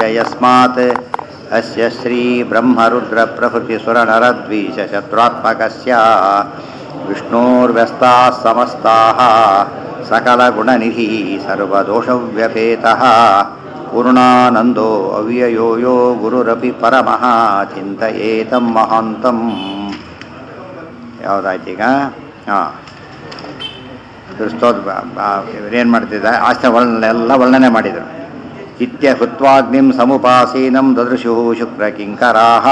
ಯಸ್ಮಾತ್ ಅಸ್ಯ ಶ್ರೀ ಬ್ರಹ್ಮರುದ್ರ ಪ್ರಭೃತಿ ಸುರನರದ್ವೀಶ ಶತ್ರುತ್ಮಕಸ್ಯ ವಿಷ್ಣೋರ್ವ್ಯಸ್ತಾಃ ಸಮಸ್ತಾಃ ಸಕಲಗುಣನಿಧಿ ಸರ್ವದೋಷವ್ಯಪೇತಃ ಪೂರ್ಣಾನಂದೋ ಅವ್ಯಯೋ ಯೋ ಗುರುರಪಿ ಪರಮಃ ಚಿಂತಯೇತಂ ಮಹಾಂತಂ. ಯಾವುದಾಯ್ತೀಗ? ಹಾಂ, ಕ್ರಿಸ್ತೋದ್ ಏನು ಮಾಡ್ತಿದ್ದ? ಎಲ್ಲ ವರ್ಣನೆ ಮಾಡಿದರು. ಇತ್ಯ ಹುತ್ವಾಗ್ನಿಂ ಸಮುಪಾಸೀನಂ ದದೃಶು ಶುಕ್ರ ಕಿಂಕರಾಹ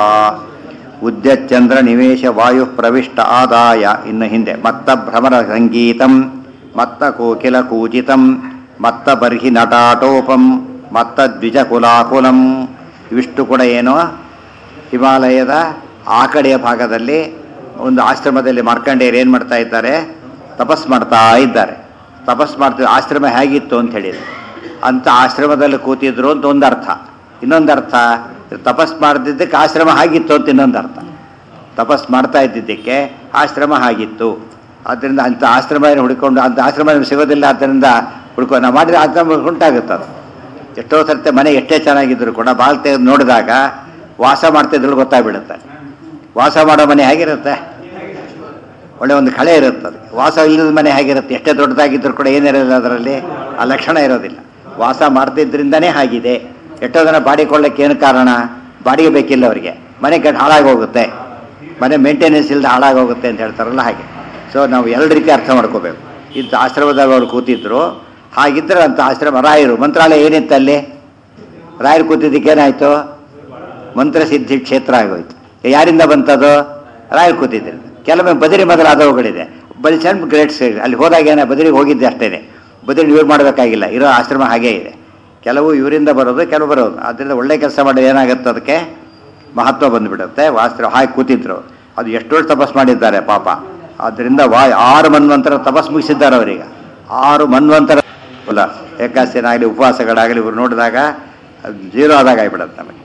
ಉದ್ಯಚಂದ್ರ ನಿವೇಶ ವಾಯು ಪ್ರವಿಷ್ಟ ಆದಾಯ. ಇನ್ನು ಹಿಂದೆ ಮತ್ತ ಭ್ರಮರ ಸಂಗೀತಂ ಮತ್ತ ಕೋಕಿಲ ಕೂಜಿತಂ ಮತ್ತ ಬರ್ಹಿ ನಟಾಟೋಪಂ ಮತ್ತ ದ್ವಿಜಕುಲಾಕುಲಂ. ಇವಿಷ್ಟು ಕೂಡ ಏನೋ ಹಿಮಾಲಯದ ಆ ಕಡೆಯ ಭಾಗದಲ್ಲಿ ಒಂದು ಆಶ್ರಮದಲ್ಲಿ ಮಾರ್ಕಂಡೇಯರು ಏನು ಮಾಡ್ತಾ ಇದ್ದಾರೆ? ತಪಸ್ ಮಾಡ್ತಾ ಇದ್ದಾರೆ. ತಪಸ್ ಮಾಡ್ತಿದ್ರು. ಆಶ್ರಮ ಹೇಗಿತ್ತು ಅಂತ ಹೇಳಿದ್ರು. ಅಂಥ ಆಶ್ರಮದಲ್ಲಿ ಕೂತಿದ್ರು ಅಂತ ಒಂದು ಅರ್ಥ. ಇನ್ನೊಂದು ಅರ್ಥ, ತಪಸ್ ಮಾಡ್ತಿದ್ದಕ್ಕೆ ಆಶ್ರಮ ಹಾಗಿತ್ತು ಅಂತ ಇನ್ನೊಂದು ಅರ್ಥ. ತಪಸ್ ಮಾಡ್ತಾ ಇದ್ದಿದ್ದಕ್ಕೆ ಆಶ್ರಮ ಹಾಗಿತ್ತು. ಆದ್ದರಿಂದ ಅಂಥ ಆಶ್ರಮ ಹುಡ್ಕೊಂಡು ಅಂಥ ಆಶ್ರಮ ಸಿಗೋದಿಲ್ಲ. ಆದ್ದರಿಂದ ಹುಡ್ಕೊಂಡು ನಾವು ಮಾಡಿದ್ರೆ ಆಶ್ರಮ ಉಂಟಾಗುತ್ತೆ. ಅದು ಎಷ್ಟೋ ಸರ್ತೆ ಮನೆ ಎಷ್ಟೇ ಚೆನ್ನಾಗಿದ್ರು ಕೂಡ ಬಾಲ್ ತೆಗೆದು ನೋಡಿದಾಗ ವಾಸ ಮಾಡ್ತಿದ್ರು ಗೊತ್ತಾಗ್ಬಿಡುತ್ತೆ. ವಾಸ ಮಾಡೋ ಮನೆ ಹೇಗಿರುತ್ತೆ? ಒಳ್ಳೆ ಒಂದು ಕಳೆ ಇರುತ್ತೆ. ಅದು ವಾಸ ಇಲ್ಲದ ಮನೆ ಹೇಗಿರುತ್ತೆ? ಎಷ್ಟೇ ದೊಡ್ಡದಾಗಿದ್ದರೂ ಕೂಡ ಏನಿರೋದಿಲ್ಲ, ಅದರಲ್ಲಿ ಆ ಲಕ್ಷಣ ಇರೋದಿಲ್ಲ. ವಾಸ ಮಾಡ್ತಿದ್ರಿಂದನೇ ಆಗಿದೆ. ಎಷ್ಟೋ ಜನ ಬಾಡಿಕೊಳ್ಳಕ್ಕೆ ಏನು ಕಾರಣ? ಬಾಡಿಗೆ ಬೇಕಿಲ್ಲ ಅವರಿಗೆ. ಮನೆ ಕೆಟ್ಟು ಹಾಳಾಗೋಗುತ್ತೆ, ಮನೆ ಮೇಂಟೆನೆನ್ಸ್ ಇಲ್ಲದೆ ಹಾಳಾಗೋಗುತ್ತೆ ಅಂತ ಹೇಳ್ತಾರಲ್ಲ ಹಾಗೆ. ಸೊ ನಾವು ಎರಡು ರೀತಿ ಅರ್ಥ ಮಾಡ್ಕೋಬೇಕು. ಇಂಥ ಆಶ್ರಮದಲ್ಲಿ ಅವರು ಕೂತಿದ್ರು. ಹಾಗಿದ್ದರೆ ಅಂಥ ಆಶ್ರಮ ರಾಯರು ಮಂತ್ರಾಲಯ ಏನಿತ್ತು ಅಲ್ಲಿ? ರಾಯರು ಕೂತಿದ್ದಕ್ಕೆ ಏನಾಯಿತು? ಮಂತ್ರಸಿದ್ಧಿ ಕ್ಷೇತ್ರ ಆಗೋಯ್ತು. ಯಾರಿಂದ ಬಂತದು? ರಾಯರು ಕೂತಿದ್ರು. ಕೆಲವೊಮ್ಮೆ ಬದರಿ ಮೊದಲಾದವುಗಳಿದೆ. ಬಲ್ಸನ್ ಗ್ರೇಟ್ಸ್ ಅಲ್ಲಿ ಹೋದಾಗ ಏನೋ ಬದರಿಗೆ ಹೋಗಿದ್ದೆ ಅಷ್ಟೇ. ಬದರಿ ಇವ್ರು ಮಾಡಬೇಕಾಗಿಲ್ಲ, ಇರೋ ಆಶ್ರಮ ಹಾಗೇ ಇದೆ. ಕೆಲವು ಇವರಿಂದ ಬರೋದು, ಕೆಲವು ಬರೋದು. ಆದ್ದರಿಂದ ಒಳ್ಳೆ ಕೆಲಸ ಮಾಡೋದು ಏನಾಗುತ್ತೆ? ಅದಕ್ಕೆ ಮಹತ್ವ ಬಂದುಬಿಡುತ್ತೆ. ಆಶ್ರಮ ಹಾಗೆ ಕೂತಿದ್ರು. ಅದು ಎಷ್ಟು ವರ್ಷ ತಪಸ್ ಮಾಡಿದ್ದಾರೆ ಪಾಪ. ಆದ್ದರಿಂದ 6 ಮನ್ವಂತರ ತಪಸ್ ಮುಗಿಸಿದ್ದಾರೆ ಅವರಿಗೆ. 6 ಮನ್ವಂತರ ಅಲ್ಲ, ಏಕಾಸ್ಯನಾಗಲಿ ಉಪವಾಸಗಳಾಗಲಿ ಇವ್ರು ನೋಡಿದಾಗ ಜೀರೋ ಆದಾಗ ಆಗಿಬಿಡುತ್ತೆ ನಮಗೆ.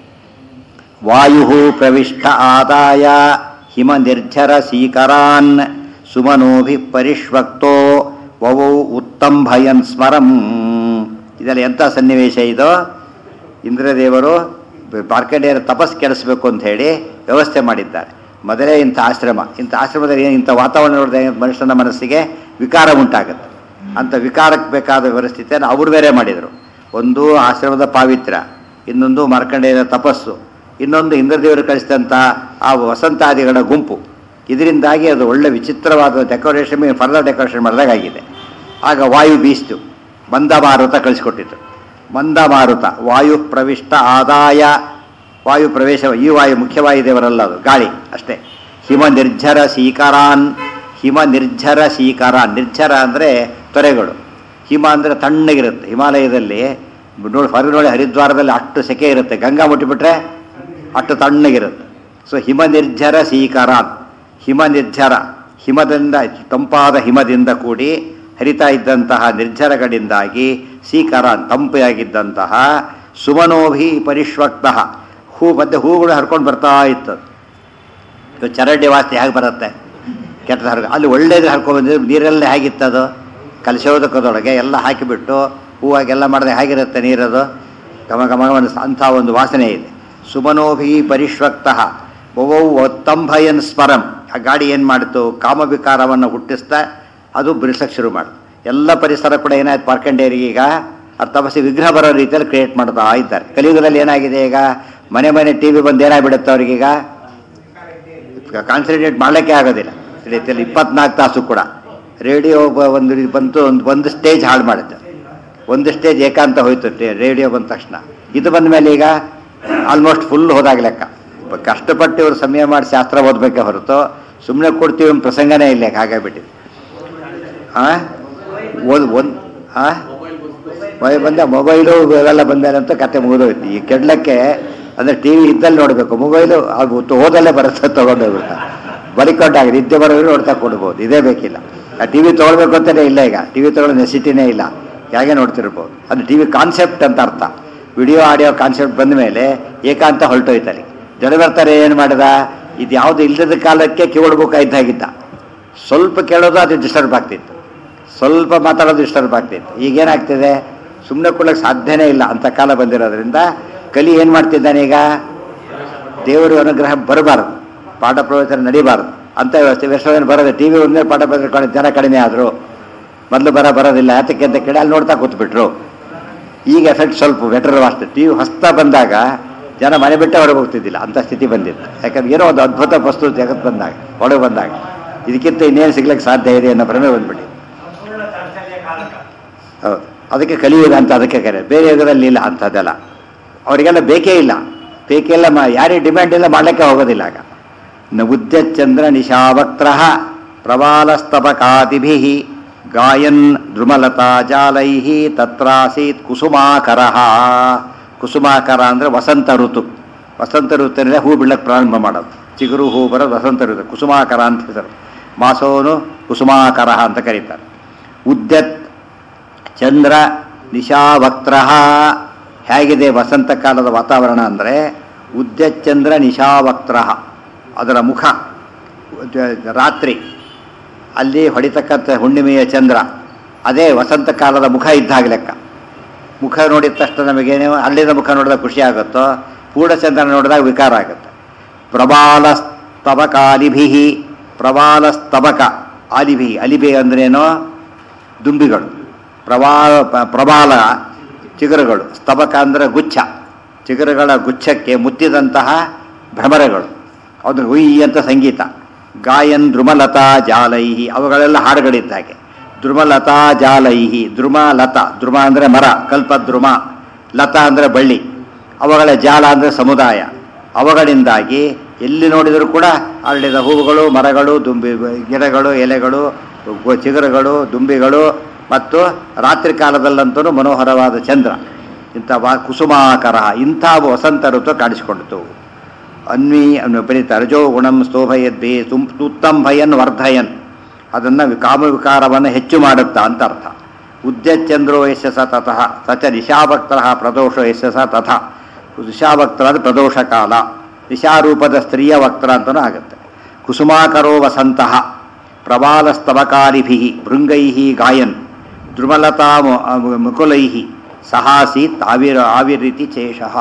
ವಾಯು ಪ್ರವಿಷ್ಟ ಆದಾಯ ಹಿಮ ನಿರ್ಝರ ಸೀಕರಾನ್ ಸುಮನೋಭಿ ಪರಿಷ್ವಕ್ತೋ ವವೌ ಉತ್ತಂಭಯನ್ ಸ್ಮರಂ. ಇದೆಲ್ಲ ಎಂಥ ಸನ್ನಿವೇಶ ಇದು? ಇಂದ್ರದೇವರು ಮಾರ್ಕಂಡೇಯರ ತಪಸ್ ಕೆಡಿಸ್ಬೇಕು ಅಂತ ಹೇಳಿ ವ್ಯವಸ್ಥೆ ಮಾಡಿದ್ದಾರೆ. ಮೊದಲೇ ಇಂಥ ಆಶ್ರಮದಲ್ಲಿ ಇಂಥ ವಾತಾವರಣ ನೋಡಿದಾಗ ಮನುಷ್ಯನ ಮನಸ್ಸಿಗೆ ವಿಕಾರ ಉಂಟಾಗುತ್ತೆ. ಅಂಥ ವಿಕಾರಕ್ಕೆ ಬೇಕಾದ ಪರಿಸ್ಥಿತಿಯನ್ನು ಅವರು ಬೇರೆ ಮಾಡಿದರು. ಒಂದು ಆಶ್ರಮದ ಪಾವಿತ್ರ್ಯ, ಇನ್ನೊಂದು ಮಾರ್ಕಂಡೇಯರ ತಪಸ್ಸು, ಇನ್ನೊಂದು ಇಂದ್ರದೇವರು ಕಳಿಸಿದಂಥ ಆ ವಸಂತಾದಿಗಳ ಗುಂಪು. ಇದರಿಂದಾಗಿ ಅದು ಒಳ್ಳೆ ವಿಚಿತ್ರವಾದ ಡೆಕೋರೇಷನ್, ಫರ್ದರ್ ಡೆಕೋರೇಷನ್ ಮಾಡಿದಾಗಿದೆ. ಆಗ ವಾಯು ಬೀಸ್ತು. ಮಂದಮಾರುತ ಕಳಿಸ್ಕೊಟ್ಟಿತ್ತು. ಮಂದಮಾರುತ ವಾಯು ಪ್ರವಿಷ್ಟ ಆದಾಯ. ವಾಯು ಪ್ರವೇಶ, ಈ ವಾಯು ಮುಖ್ಯವಾಯುದೇವರಲ್ಲ, ಅದು ಗಾಳಿ ಅಷ್ಟೇ. ಹಿಮ ನಿರ್ಝರ ಸೀಕರಾನ್. ಹಿಮ ನಿರ್ಝರ ಸೀಕರಾನ್. ನಿರ್ಝರ ಅಂದರೆ ತೊರೆಗಳು. ಹಿಮ ಅಂದರೆ ತಣ್ಣಗಿರುತ್ತೆ. ಹಿಮಾಲಯದಲ್ಲಿ ನೋಡಿ, ಹೊರಗೆ ಹರಿದ್ವಾರದಲ್ಲಿ ಅಷ್ಟು ಸೆಕೆ ಇರುತ್ತೆ. ಗಂಗಾ ಮುಟ್ಟಿಬಿಟ್ರೆ ಅಷ್ಟು ತಣ್ಣಗಿರುತ್ತೆ. ಸೊ ಹಿಮ ನಿರ್ಝರ ಸೀಕರಾನ್. ಹಿಮ ನಿರ್ಝರ, ಹಿಮದಿಂದ, ತಂಪಾದ ಹಿಮದಿಂದ ಕೂಡಿ ಹರಿತಾ ಇದ್ದಂತಹ ನಿರ್ಝರಗಳಿಂದಾಗಿ ಸೀಕರಾನ್ ತಂಪೆಯಾಗಿದ್ದಂತಹ ಸುಮನೋಭಿ ಪರಿಷ್ವಕ್ತಃ. ಮಧ್ಯೆ ಹೂಗಳು ಹರ್ಕೊಂಡು ಬರ್ತಾ ಇತ್ತು. ಚರಂಡಿ ವಾಸನೆ ಹೇಗೆ ಬರುತ್ತೆ? ಕೆಟ್ಟದ ಹರ್ಕ ಅಲ್ಲಿ ಒಳ್ಳೇದು ಹರ್ಕೊಂಡ್ಬಂದಿದ್ದು ನೀರಲ್ಲೇ ಹೇಗಿತ್ತದು? ಕಲಶೋದಕದೊಳಗೆ ಎಲ್ಲ ಹಾಕಿಬಿಟ್ಟು ಹೂವಾಗೆಲ್ಲ ಮಾಡಿದ್ರೆ ಹೇಗಿರುತ್ತೆ ನೀರದು? ಘಮ ಘಮವನ್ನು ಅಂಥ ಒಂದು ವಾಸನೆ ಇದೆ. ಸುಮನೋಭಿ ಪರಿಷ್ವಕ್ತಃ ವವೌ ಉತ್ತಂಭಯನ್ ಸ್ಮರಂ. ಆ ಗಾಡಿ ಏನು ಮಾಡಿತು? ಕಾಮವಿಕಾರವನ್ನು ಹುಟ್ಟಿಸ್ತಾ ಅದು ಬಿಡಿಸೋಕ್ಕೆ ಶುರು ಮಾಡಿತು. ಎಲ್ಲ ಪರಿಸರ ಕೂಡ ಏನಾಯ್ತು? ಮಾರ್ಕಂಡೇಯರಿಗೆ ಈಗ ಆ ತಪಸ್ಸಿ ವಿಗ್ರಹ ಬರೋ ರೀತಿಯಲ್ಲಿ ಕ್ರಿಯೇಟ್ ಮಾಡ್ತಾ ಇದ್ದಾರೆ. ಕಲಿಯುಗದಲ್ಲಿ ಏನಾಗಿದೆ? ಈಗ ಮನೆ ಮನೆ ಟಿ ವಿ ಬಂದು ಏನಾಗ್ಬಿಡುತ್ತೆ ಅವ್ರಿಗೀಗ? ಕಾನ್ಸಂಟ್ರೇಟ್ ಮಾಡಲಿಕ್ಕೆ ಆಗೋದಿಲ್ಲ. ರೀತಿಯಲ್ಲಿ 24 ತಾಸು ಕೂಡ ರೇಡಿಯೋ ಒಂದು ಬಂತು, ಒಂದು ಸ್ಟೇಜ್ ಹಾಳು ಮಾಡುತ್ತೆ. ಒಂದು ಸ್ಟೇಜ್ ಏಕಾಂತ ಹೋಯ್ತು ರೇಡಿಯೋ ಬಂದ ತಕ್ಷಣ. ಇದು ಬಂದ ಮೇಲೆ ಈಗ ಆಲ್ಮೋಸ್ಟ್ ಫುಲ್ ಹೋದಾಗ ಲೆಕ್ಕ. ಕಷ್ಟಪಟ್ಟು ಇವರು ಸಮಯ ಮಾಡಿ ಶಾಸ್ತ್ರ ಓದಬೇಕೆ ಹೊರತು ಸುಮ್ಮನೆ ಕೊಡ್ತೀವಿ ಒಂದು ಪ್ರಸಂಗನೇ ಇಲ್ಲ. ಹಾಗಾಗ್ಬಿಟ್ಟಿದೆ. ಮೊಬೈಲು ಇವೆಲ್ಲ ಬಂದೇನಂತ ಕತೆ ಮುಗಿದೋಯ್ತು. ಈ ಕೆಡ್ಲಕ್ಕೆ ಅಂದರೆ ಟಿ ವಿ ಇದ್ದಲ್ಲಿ ನೋಡಬೇಕು, ಮೊಬೈಲು ಓದಲ್ಲೇ ಬರುತ್ತೆ, ತೊಗೊಂಡೋಗ್ಬಿಡ್ತಾ ಬರಿಕೊಂಡಾಗ ನಿದ್ದೆ ಬರೋರು ನೋಡ್ತಾ ಕೊಡ್ಬೋದು. ಇದೇ ಬೇಕಿಲ್ಲ. ಆ ಟಿ ವಿ ತೊಗೊಳ್ಬೇಕು ಅಂತಲೇ ಇಲ್ಲ. ಈಗ ಟಿ ವಿ ತೊಗೊಳ್ಳೋ ನೆಸಿಟಿನೇ ಇಲ್ಲ. ಹೇಗೆ ನೋಡ್ತಿರ್ಬೋದು. ಅದು ಟಿ ವಿ ಕಾನ್ಸೆಪ್ಟ್ ಅಂತ ಅರ್ಥ. ವಿಡಿಯೋ ಆಡಿಯೋ ಕಾನ್ಸೆಪ್ಟ್ ಬಂದ ಮೇಲೆ ಏಕಾಂತ ಹೊರಟೋಯ್ತಲ್ಲಿ. ಜನ ಬರ್ತಾರೆ, ಏನು ಮಾಡಿದ? ಇದು ಯಾವುದು ಇಲ್ಲದ ಕಾಲಕ್ಕೆ ಕಿವಡ್ಬೇಕಾಗಿದ್ದಾಗಿದ್ದ. ಸ್ವಲ್ಪ ಕೇಳೋದು ಅದು ಡಿಸ್ಟರ್ಬ್ ಆಗ್ತಿತ್ತು, ಸ್ವಲ್ಪ ಮಾತಾಡೋದು ಡಿಸ್ಟರ್ಬ್ ಆಗ್ತಿತ್ತು. ಈಗೇನಾಗ್ತಿದೆ? ಸುಮ್ಮನೆ ಕೊಡ್ಲಿಕ್ಕೆ ಸಾಧ್ಯನೇ ಇಲ್ಲ ಅಂತ ಕಾಲ ಬಂದಿರೋದ್ರಿಂದ ಕಲಿ ಏನು ಮಾಡ್ತಿದ್ದಾನೆ ಈಗ, ದೇವರ ಅನುಗ್ರಹ ಬರಬಾರ್ದು, ಪಾಠ ಪ್ರವಚನ ನಡೀಬಾರ್ದು ಅಂತ ವ್ಯವಸ್ಥೆ. ವೆಸ್ಟರ್ನ್ ಬರೋದು ಟಿ ವಿ ಒಂದೇ ಪಾಠ ಪ್ರವಚನ ಜನ ಕಡಿಮೆ ಆದರು. ಮೊದಲು ಬರೋದಿಲ್ಲ ಯಾತಕ್ಕೆ ಅಂತ ಕೇಳಿ ಅಲ್ಲಿ ನೋಡ್ತಾ ಕೂತ್ಬಿಟ್ರು. ಈಗ ಎಫೆಕ್ಟ್ ಸ್ವಲ್ಪ ಬೆಟರ್ ಅಷ್ಟೇ. ಟಿ ವಿ ಹೊಸ್ತಾ ಬಂದಾಗ ಜನ ಮನೆ ಬಿಟ್ಟೆ ಹೊರಗೆ ಹೋಗ್ತಿದ್ದಿಲ್ಲ, ಅಂಥ ಸ್ಥಿತಿ ಬಂದಿತ್ತು. ಯಾಕಂದ್ರೆ ಏನೋ ಒಂದು ಅದ್ಭುತ ವಸ್ತು ಜಗತ್ತು ಬಂದಾಗ ಒಳಗೆ ಬಂದಾಗ ಇದಕ್ಕಿಂತ ಇನ್ನೇನು ಸಿಗ್ಲಿಕ್ಕೆ ಸಾಧ್ಯ ಇದೆ ಅನ್ನೋ ಭ್ರಮೆ ಬಂದ್ಬಿಟ್ಟು. ಹೌದು, ಅದಕ್ಕೆ ಕಲಿಯುಗ ಅಂತ ಅದಕ್ಕೆ ಕರೆ. ಬೇರೆ ಯುಗದಲ್ಲಿ ಇಲ್ಲ ಅಂಥದ್ದೆಲ್ಲ. ಅವರಿಗೆಲ್ಲ ಬೇಕೇ ಇಲ್ಲ ಯಾರಿಗೆ ಡಿಮ್ಯಾಂಡ್ ಇಲ್ಲ, ಮಾಡಲಿಕ್ಕೆ ಹೋಗೋದಿಲ್ಲ. ಆಗ ಉದ್ಯಚಂದ್ರ ನಿಶಾವಕ್ತ್ರ ಪ್ರವಾಲಸ್ತಬಕಾದಿಭಿ ಗಾಯನ್ ದ್ರುಮಲತಾ ಜಾಲೈ ತತ್ರಾಸೀತ್ ಕುಸುಮಾಕರ. ಕುಸುಮಾಕರ ಅಂದರೆ ವಸಂತ ಋತು. ವಸಂತ ಋತುವಿನಲ್ಲಿ ಹೂ ಬೀಳಕ್ಕೆ ಪ್ರಾರಂಭ ಮಾಡೋದು, ಚಿಗುರು ಹೂ ಬರೋದು ವಸಂತ ಋತು. ಕುಸುಮಾಕರ ಅಂತ ಹೆಸರು. ಮಾಸೋನು ಕುಸುಮಾಕರ ಅಂತ ಕರೀತಾರೆ. ಉದ್ಯತ್ ಚಂದ್ರ ನಿಶಾವಕ್ತ್ರ. ಹೇಗಿದೆ ವಸಂತ ಕಾಲದ ವಾತಾವರಣ ಅಂದರೆ, ಉದ್ಯಚಂದ್ರ ನಿಶಾವಕ್ತ್ರ, ಅದರ ಮುಖ ರಾತ್ರಿ ಅಲ್ಲಿ ಹೊಡಿತಕ್ಕಂಥ ಹುಣ್ಣಿಮೆಯ ಚಂದ್ರ, ಅದೇ ವಸಂತ ಕಾಲದ ಮುಖ ಇದ್ದಾಗ ಲೆಕ್ಕ. ಮುಖ ನೋಡಿದ ತಕ್ಷಣ ನಮಗೇನು ಅಲ್ಲಿಂದ ಮುಖ ನೋಡಿದಾಗ ಖುಷಿ ಆಗುತ್ತೋ, ಪೂರ್ಣಚಂದ್ರನ ನೋಡಿದಾಗ ವಿಕಾರ ಆಗುತ್ತೆ. ಪ್ರಬಾಲಸ್ತಬಕಾಲಿಭಿ, ಪ್ರಬಾಲಸ್ತಬಕ ಆಲಿಭಿ, ಅಲಿಭಿ ಅಂದ್ರೇನೋ ದುಂಬಿಗಳು, ಪ್ರಬಾಲ ಚಿಗುರುಗಳು, ಸ್ತಬಕ ಅಂದರೆ ಗುಚ್ಛ, ಚಿಗುರುಗಳ ಗುಚ್ಛಕ್ಕೆ ಮುತ್ತಿದಂತಹ ಭ್ರಮರಗಳು, ಅದು ಹುಯಿ ಅಂತ ಸಂಗೀತ. ಗಾಯನ್ ದ್ರುಮಲತಾ ಜಾಲೈಹಿ, ಅವುಗಳೆಲ್ಲ ಹಾಡುಗಳಿದ್ದ ಹಾಗೆ. ದ್ರುಮಲತಾ ಜಾಲೈಹಿ, ದ್ರುಮ ಲತಾ, ದ್ರುಮ ಅಂದರೆ ಮರ, ಕಲ್ಪದ್ರುಮ, ಲತಾ ಅಂದರೆ ಬಳ್ಳಿ, ಅವುಗಳ ಜಾಲ ಅಂದರೆ ಸಮುದಾಯ. ಅವುಗಳಿಂದಾಗಿ ಎಲ್ಲಿ ನೋಡಿದರೂ ಕೂಡ ಅರಳಿದ ಹೂವುಗಳು, ಮರಗಳು, ಗಿಡಗಳು, ಎಲೆಗಳು, ಚಿಗುರುಗಳು, ದುಂಬಿಗಳು ಮತ್ತು ರಾತ್ರಿ ಕಾಲದಲ್ಲಂತೂ ಮನೋಹರವಾದ ಚಂದ್ರ. ಇಂಥ ಕುಸುಮಾಕರ, ಇಂಥ ವಸಂತ ಋತು ಕಾಣಿಸಿಕೊಂಡಿತು. ಅನ್ವಿ ವಿಪರೀತ ರಜೋ ಗುಣಂ ಸ್ತೋಭಯದ್ಭಿ ತುತ್ತಂಭಯನ್ ವರ್ಧಯನ್, ಅದನ್ನು ಕಾಮವಿಕಾರವನ್ನು ಹೆಚ್ಚು ಮಾಡುತ್ತಾ ಅಂತ ಅರ್ಥ. ಉದ್ಯಚಂದ್ರೋ ಯಶಸ ತತಃ ಸಚ ನಿಶಾಭಕ್ತರ ಪ್ರದೋಷ ಯಶಸ ತಥಾ. ನಿಶಾಭಕ್ತರಾದ ಪ್ರದೋಷ ಕಾಲ, ನಿಶಾರೂಪದ ಸ್ತ್ರೀಯ ವಕ್ತರ ಅಂತಲೂ ಆಗುತ್ತೆ. ಕುಸುಮಾಕರೋ ವಸಂತಃ ಪ್ರಬಾಲಸ್ತಬಕಾಲಿಭಿ ಭೃಂಗೈ ಗಾಯನ್ ದ್ರುಮಲತಾ ಮುಕುಲೈ ಸಹಾಸೀತ್ ಆವಿರಿತಿ ಚೇಷಃ.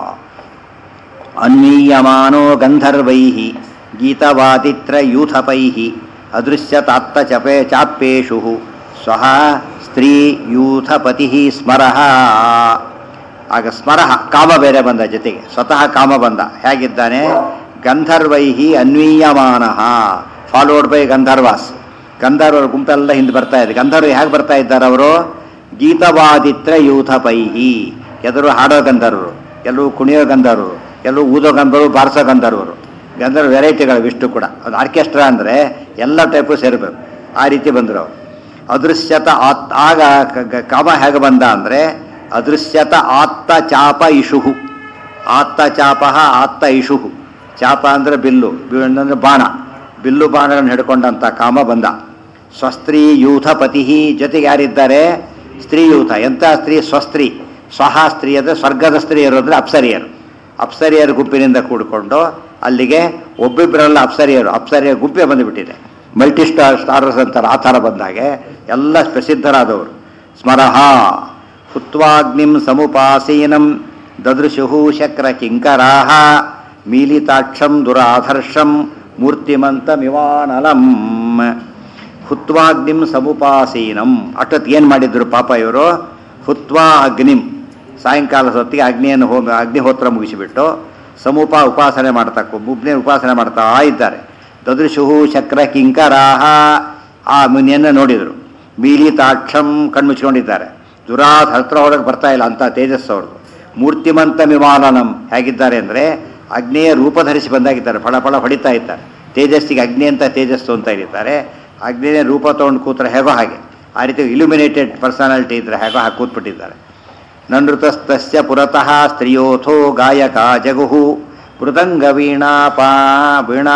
ಅನ್ವೀಯಮಾನೋ ಗಂಧರ್ವೈ ಗೀತವಾದಿತ್ರಯೂಥಪೈ ಅದೃಶ್ಯತಾತ್ತ ಚಾಪ್ಯೇಷು ಸ್ವಃ ಸ್ತ್ರೀ ಯೂಥಪತಿ ಸ್ಮರಃ. ಆಗ ಸ್ಮರಃ ಕಾಮ ಬೇರೆ ಬಂದ, ಜೊತೆಗೆ ಸ್ವತಃ ಕಾಮ ಬಂದ. ಹೇಗಿದ್ದಾನೆ? ಗಂಧರ್ವೈ ಅನ್ವೀಯಮಾನ ಫಾಲೋಡ್ ಬೈ ಗಂಧರ್ವಾಸ್. ಗಂಧರ್ವರ ಗುಂಪೆಲ್ಲ ಹಿಂದೆ ಬರ್ತಾ ಇದೆ. ಗಂಧರ್ವ ಹೇಗೆ ಬರ್ತಾ ಇದ್ದಾರೆ ಅವರು? ಗೀತವಾದಿತ್ರ ಯೂಥಪೈಹಿ, ಎಲ್ಲರೂ ಹಾಡೋ ಗಂಧರ್ವರು, ಎಲ್ಲರೂ ಕುಣಿಯೋ ಗಂಧರ್ವರು, ಎಲ್ಲರೂ ಊದೋ ಗಂಧರ್ವರು, ಬಾರಿಸೋ ಗಂಧರ್ವರು. ಗಂಧರ್ವ ವೆರೈಟಿಗಳು ಇಷ್ಟು ಕೂಡ. ಅದು ಆರ್ಕೆಸ್ಟ್ರಾ ಅಂದರೆ ಎಲ್ಲ ಟೈಪು ಸೇರಬೇಕು, ಆ ರೀತಿ ಬಂದರು ಅವರು. ಅದೃಶ್ಯತ ಆಗ ಕಾಮ ಹೇಗೆ ಬಂದ ಅಂದರೆ ಅದೃಶ್ಯತ ಆತ್ತ ಚಾಪ ಇಷುಹು. ಆತ್ತ ಚಾಪ ಆತ್ತ ಇಷುಹು. ಚಾಪ ಅಂದರೆ ಬಿಲ್ಲು, ಅಂದರೆ ಬಾಣ, ಬಿಲ್ಲು ಬಾಣಗಳನ್ನು ಹಿಡ್ಕೊಂಡಂಥ ಕಾಮ ಬಂದ. ಸ್ವಸ್ತ್ರೀ ಯೂಥಪತಿ, ಜೊತೆಗೆ ಯಾರಿದ್ದಾರೆ? ಸ್ತ್ರೀಯೂಥ. ಎಂಥ ಸ್ತ್ರೀ? ಸ್ವಸ್ತ್ರೀ. ಸ್ವಹ ಸ್ತ್ರೀ ಅಂದರೆ ಸ್ವರ್ಗದ ಸ್ತ್ರೀಯರು ಅಂದರೆ ಅಪ್ಸರಿಯರು. ಅಪ್ಸರಿಯರ ಗುಂಪಿನಿಂದ ಕೂಡಿಕೊಂಡು ಅಲ್ಲಿಗೆ ಒಬ್ಬಿಬ್ಬರೆಲ್ಲ ಅಪ್ಸರಿಯರ ಗುಂಪೇ ಬಂದುಬಿಟ್ಟಿದೆ. ಮಲ್ಟಿ ಸ್ಟಾರರ್ಸ್ ಅಂತಾರೆ. ಆ ಥರ ಬಂದಾಗೆ ಎಲ್ಲ ಪ್ರಸಿದ್ಧರಾದವರು. ಸ್ಮರಹ ಹುತ್ವಾಗ್ನಿಂ ಸಮುಪಾಸೀನಂ ದದೃಶು ಶಕ್ರ ಕಿಂಕರಾಹ ಮೀಲಿತಾಕ್ಷಂ ದುರಾಧರ್ಷಂ ಮೂರ್ತಿಮಂತಮಿವಾನಲಂ. ಹುತ್ವಾಗ್ನಿಂ ಸಮುಪಾಸೀನಂ, ಅಷ್ಟೊತ್ತು ಏನು ಮಾಡಿದ್ರು ಪಾಪ ಇವರು? ಹುತ್ವಾ ಅಗ್ನಿಂ, ಸಾಯಂಕಾಲದ ಹೊತ್ತಿಗೆ ಅಗ್ನಿಹೋತ್ರ ಮುಗಿಸಿಬಿಟ್ಟು ಉಪಾಸನೆ ಮಾಡ್ತಾ ಇದ್ದಾರೆ. ದದೃಶು ಶಕ್ರ ಕಿಂಕರಾಹ, ಆ ಮುನಿಯನ್ನು ನೋಡಿದರು. ಮೀಲಿತಾಕ್ಷಂ, ಕಣ್ಮುಚ್ಕೊಂಡಿದ್ದಾರೆ. ಹತ್ರ ಹೊರಗೆ ಬರ್ತಾ ಇಲ್ಲ ಅಂತ ತೇಜಸ್ಸು ಅವ್ರದ್ದು. ಮೂರ್ತಿಮಂತ ವಿಮಾನನಂ, ಹೇಗಿದ್ದಾರೆ ಅಂದರೆ ಅಗ್ನಿಯ ರೂಪ ಧರಿಸಿ ಬಂದಾಗಿದ್ದಾರೆ. ಫಳ ಫಳ ಹೊಡಿತಾ ಇದ್ದಾರೆ. ತೇಜಸ್ಸಿಗೆ ಅಗ್ನಿ ಅಂತ ತೇಜಸ್ಸು ಅಂತ ಇರ್ತಾರೆ. ಅಗ್ನಿಯ ರೂಪ ತೊಗೊಂಡು ಕೂತ್ರೆ ಹೇಗೋ ಹಾಗೆ, ಆ ರೀತಿ ಇಲ್ಯುಮಿನೇಟೆಡ್ ಪರ್ಸನಾಲಿಟಿ ಇದ್ದರೆ ಹೇಗೋ ಹಾಗೆ ಕೂತ್ಬಿಟ್ಟಿದ್ದಾರೆ. ನೃತಸ್ತಸ್ಯ ಪುರತಃ ಸ್ತ್ರೀಯೋಥೋ ಗಾಯಕ ಜಗುಹು ಮೃದಂಗ ವೀಣಾ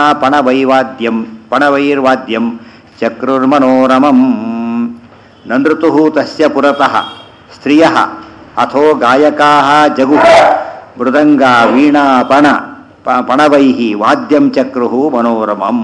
ಪಣವೈರ್ವಾದ್ಯಂ ಚಕ್ರುರ್ಮನೋರಮಂ. ನೃತು ತಸ್ಯ ಪುರತಃ ಸ್ತ್ರೀಯಃ ಅಥೋ ಗಾಯಕಾಃ ಜಗುಹು ಮೃದಂಗ ವೀಣಾ ಪಣವೈಹಿ ವಾದ್ಯಂ ಚಕ್ರುಹು ಮನೋರಮಂ.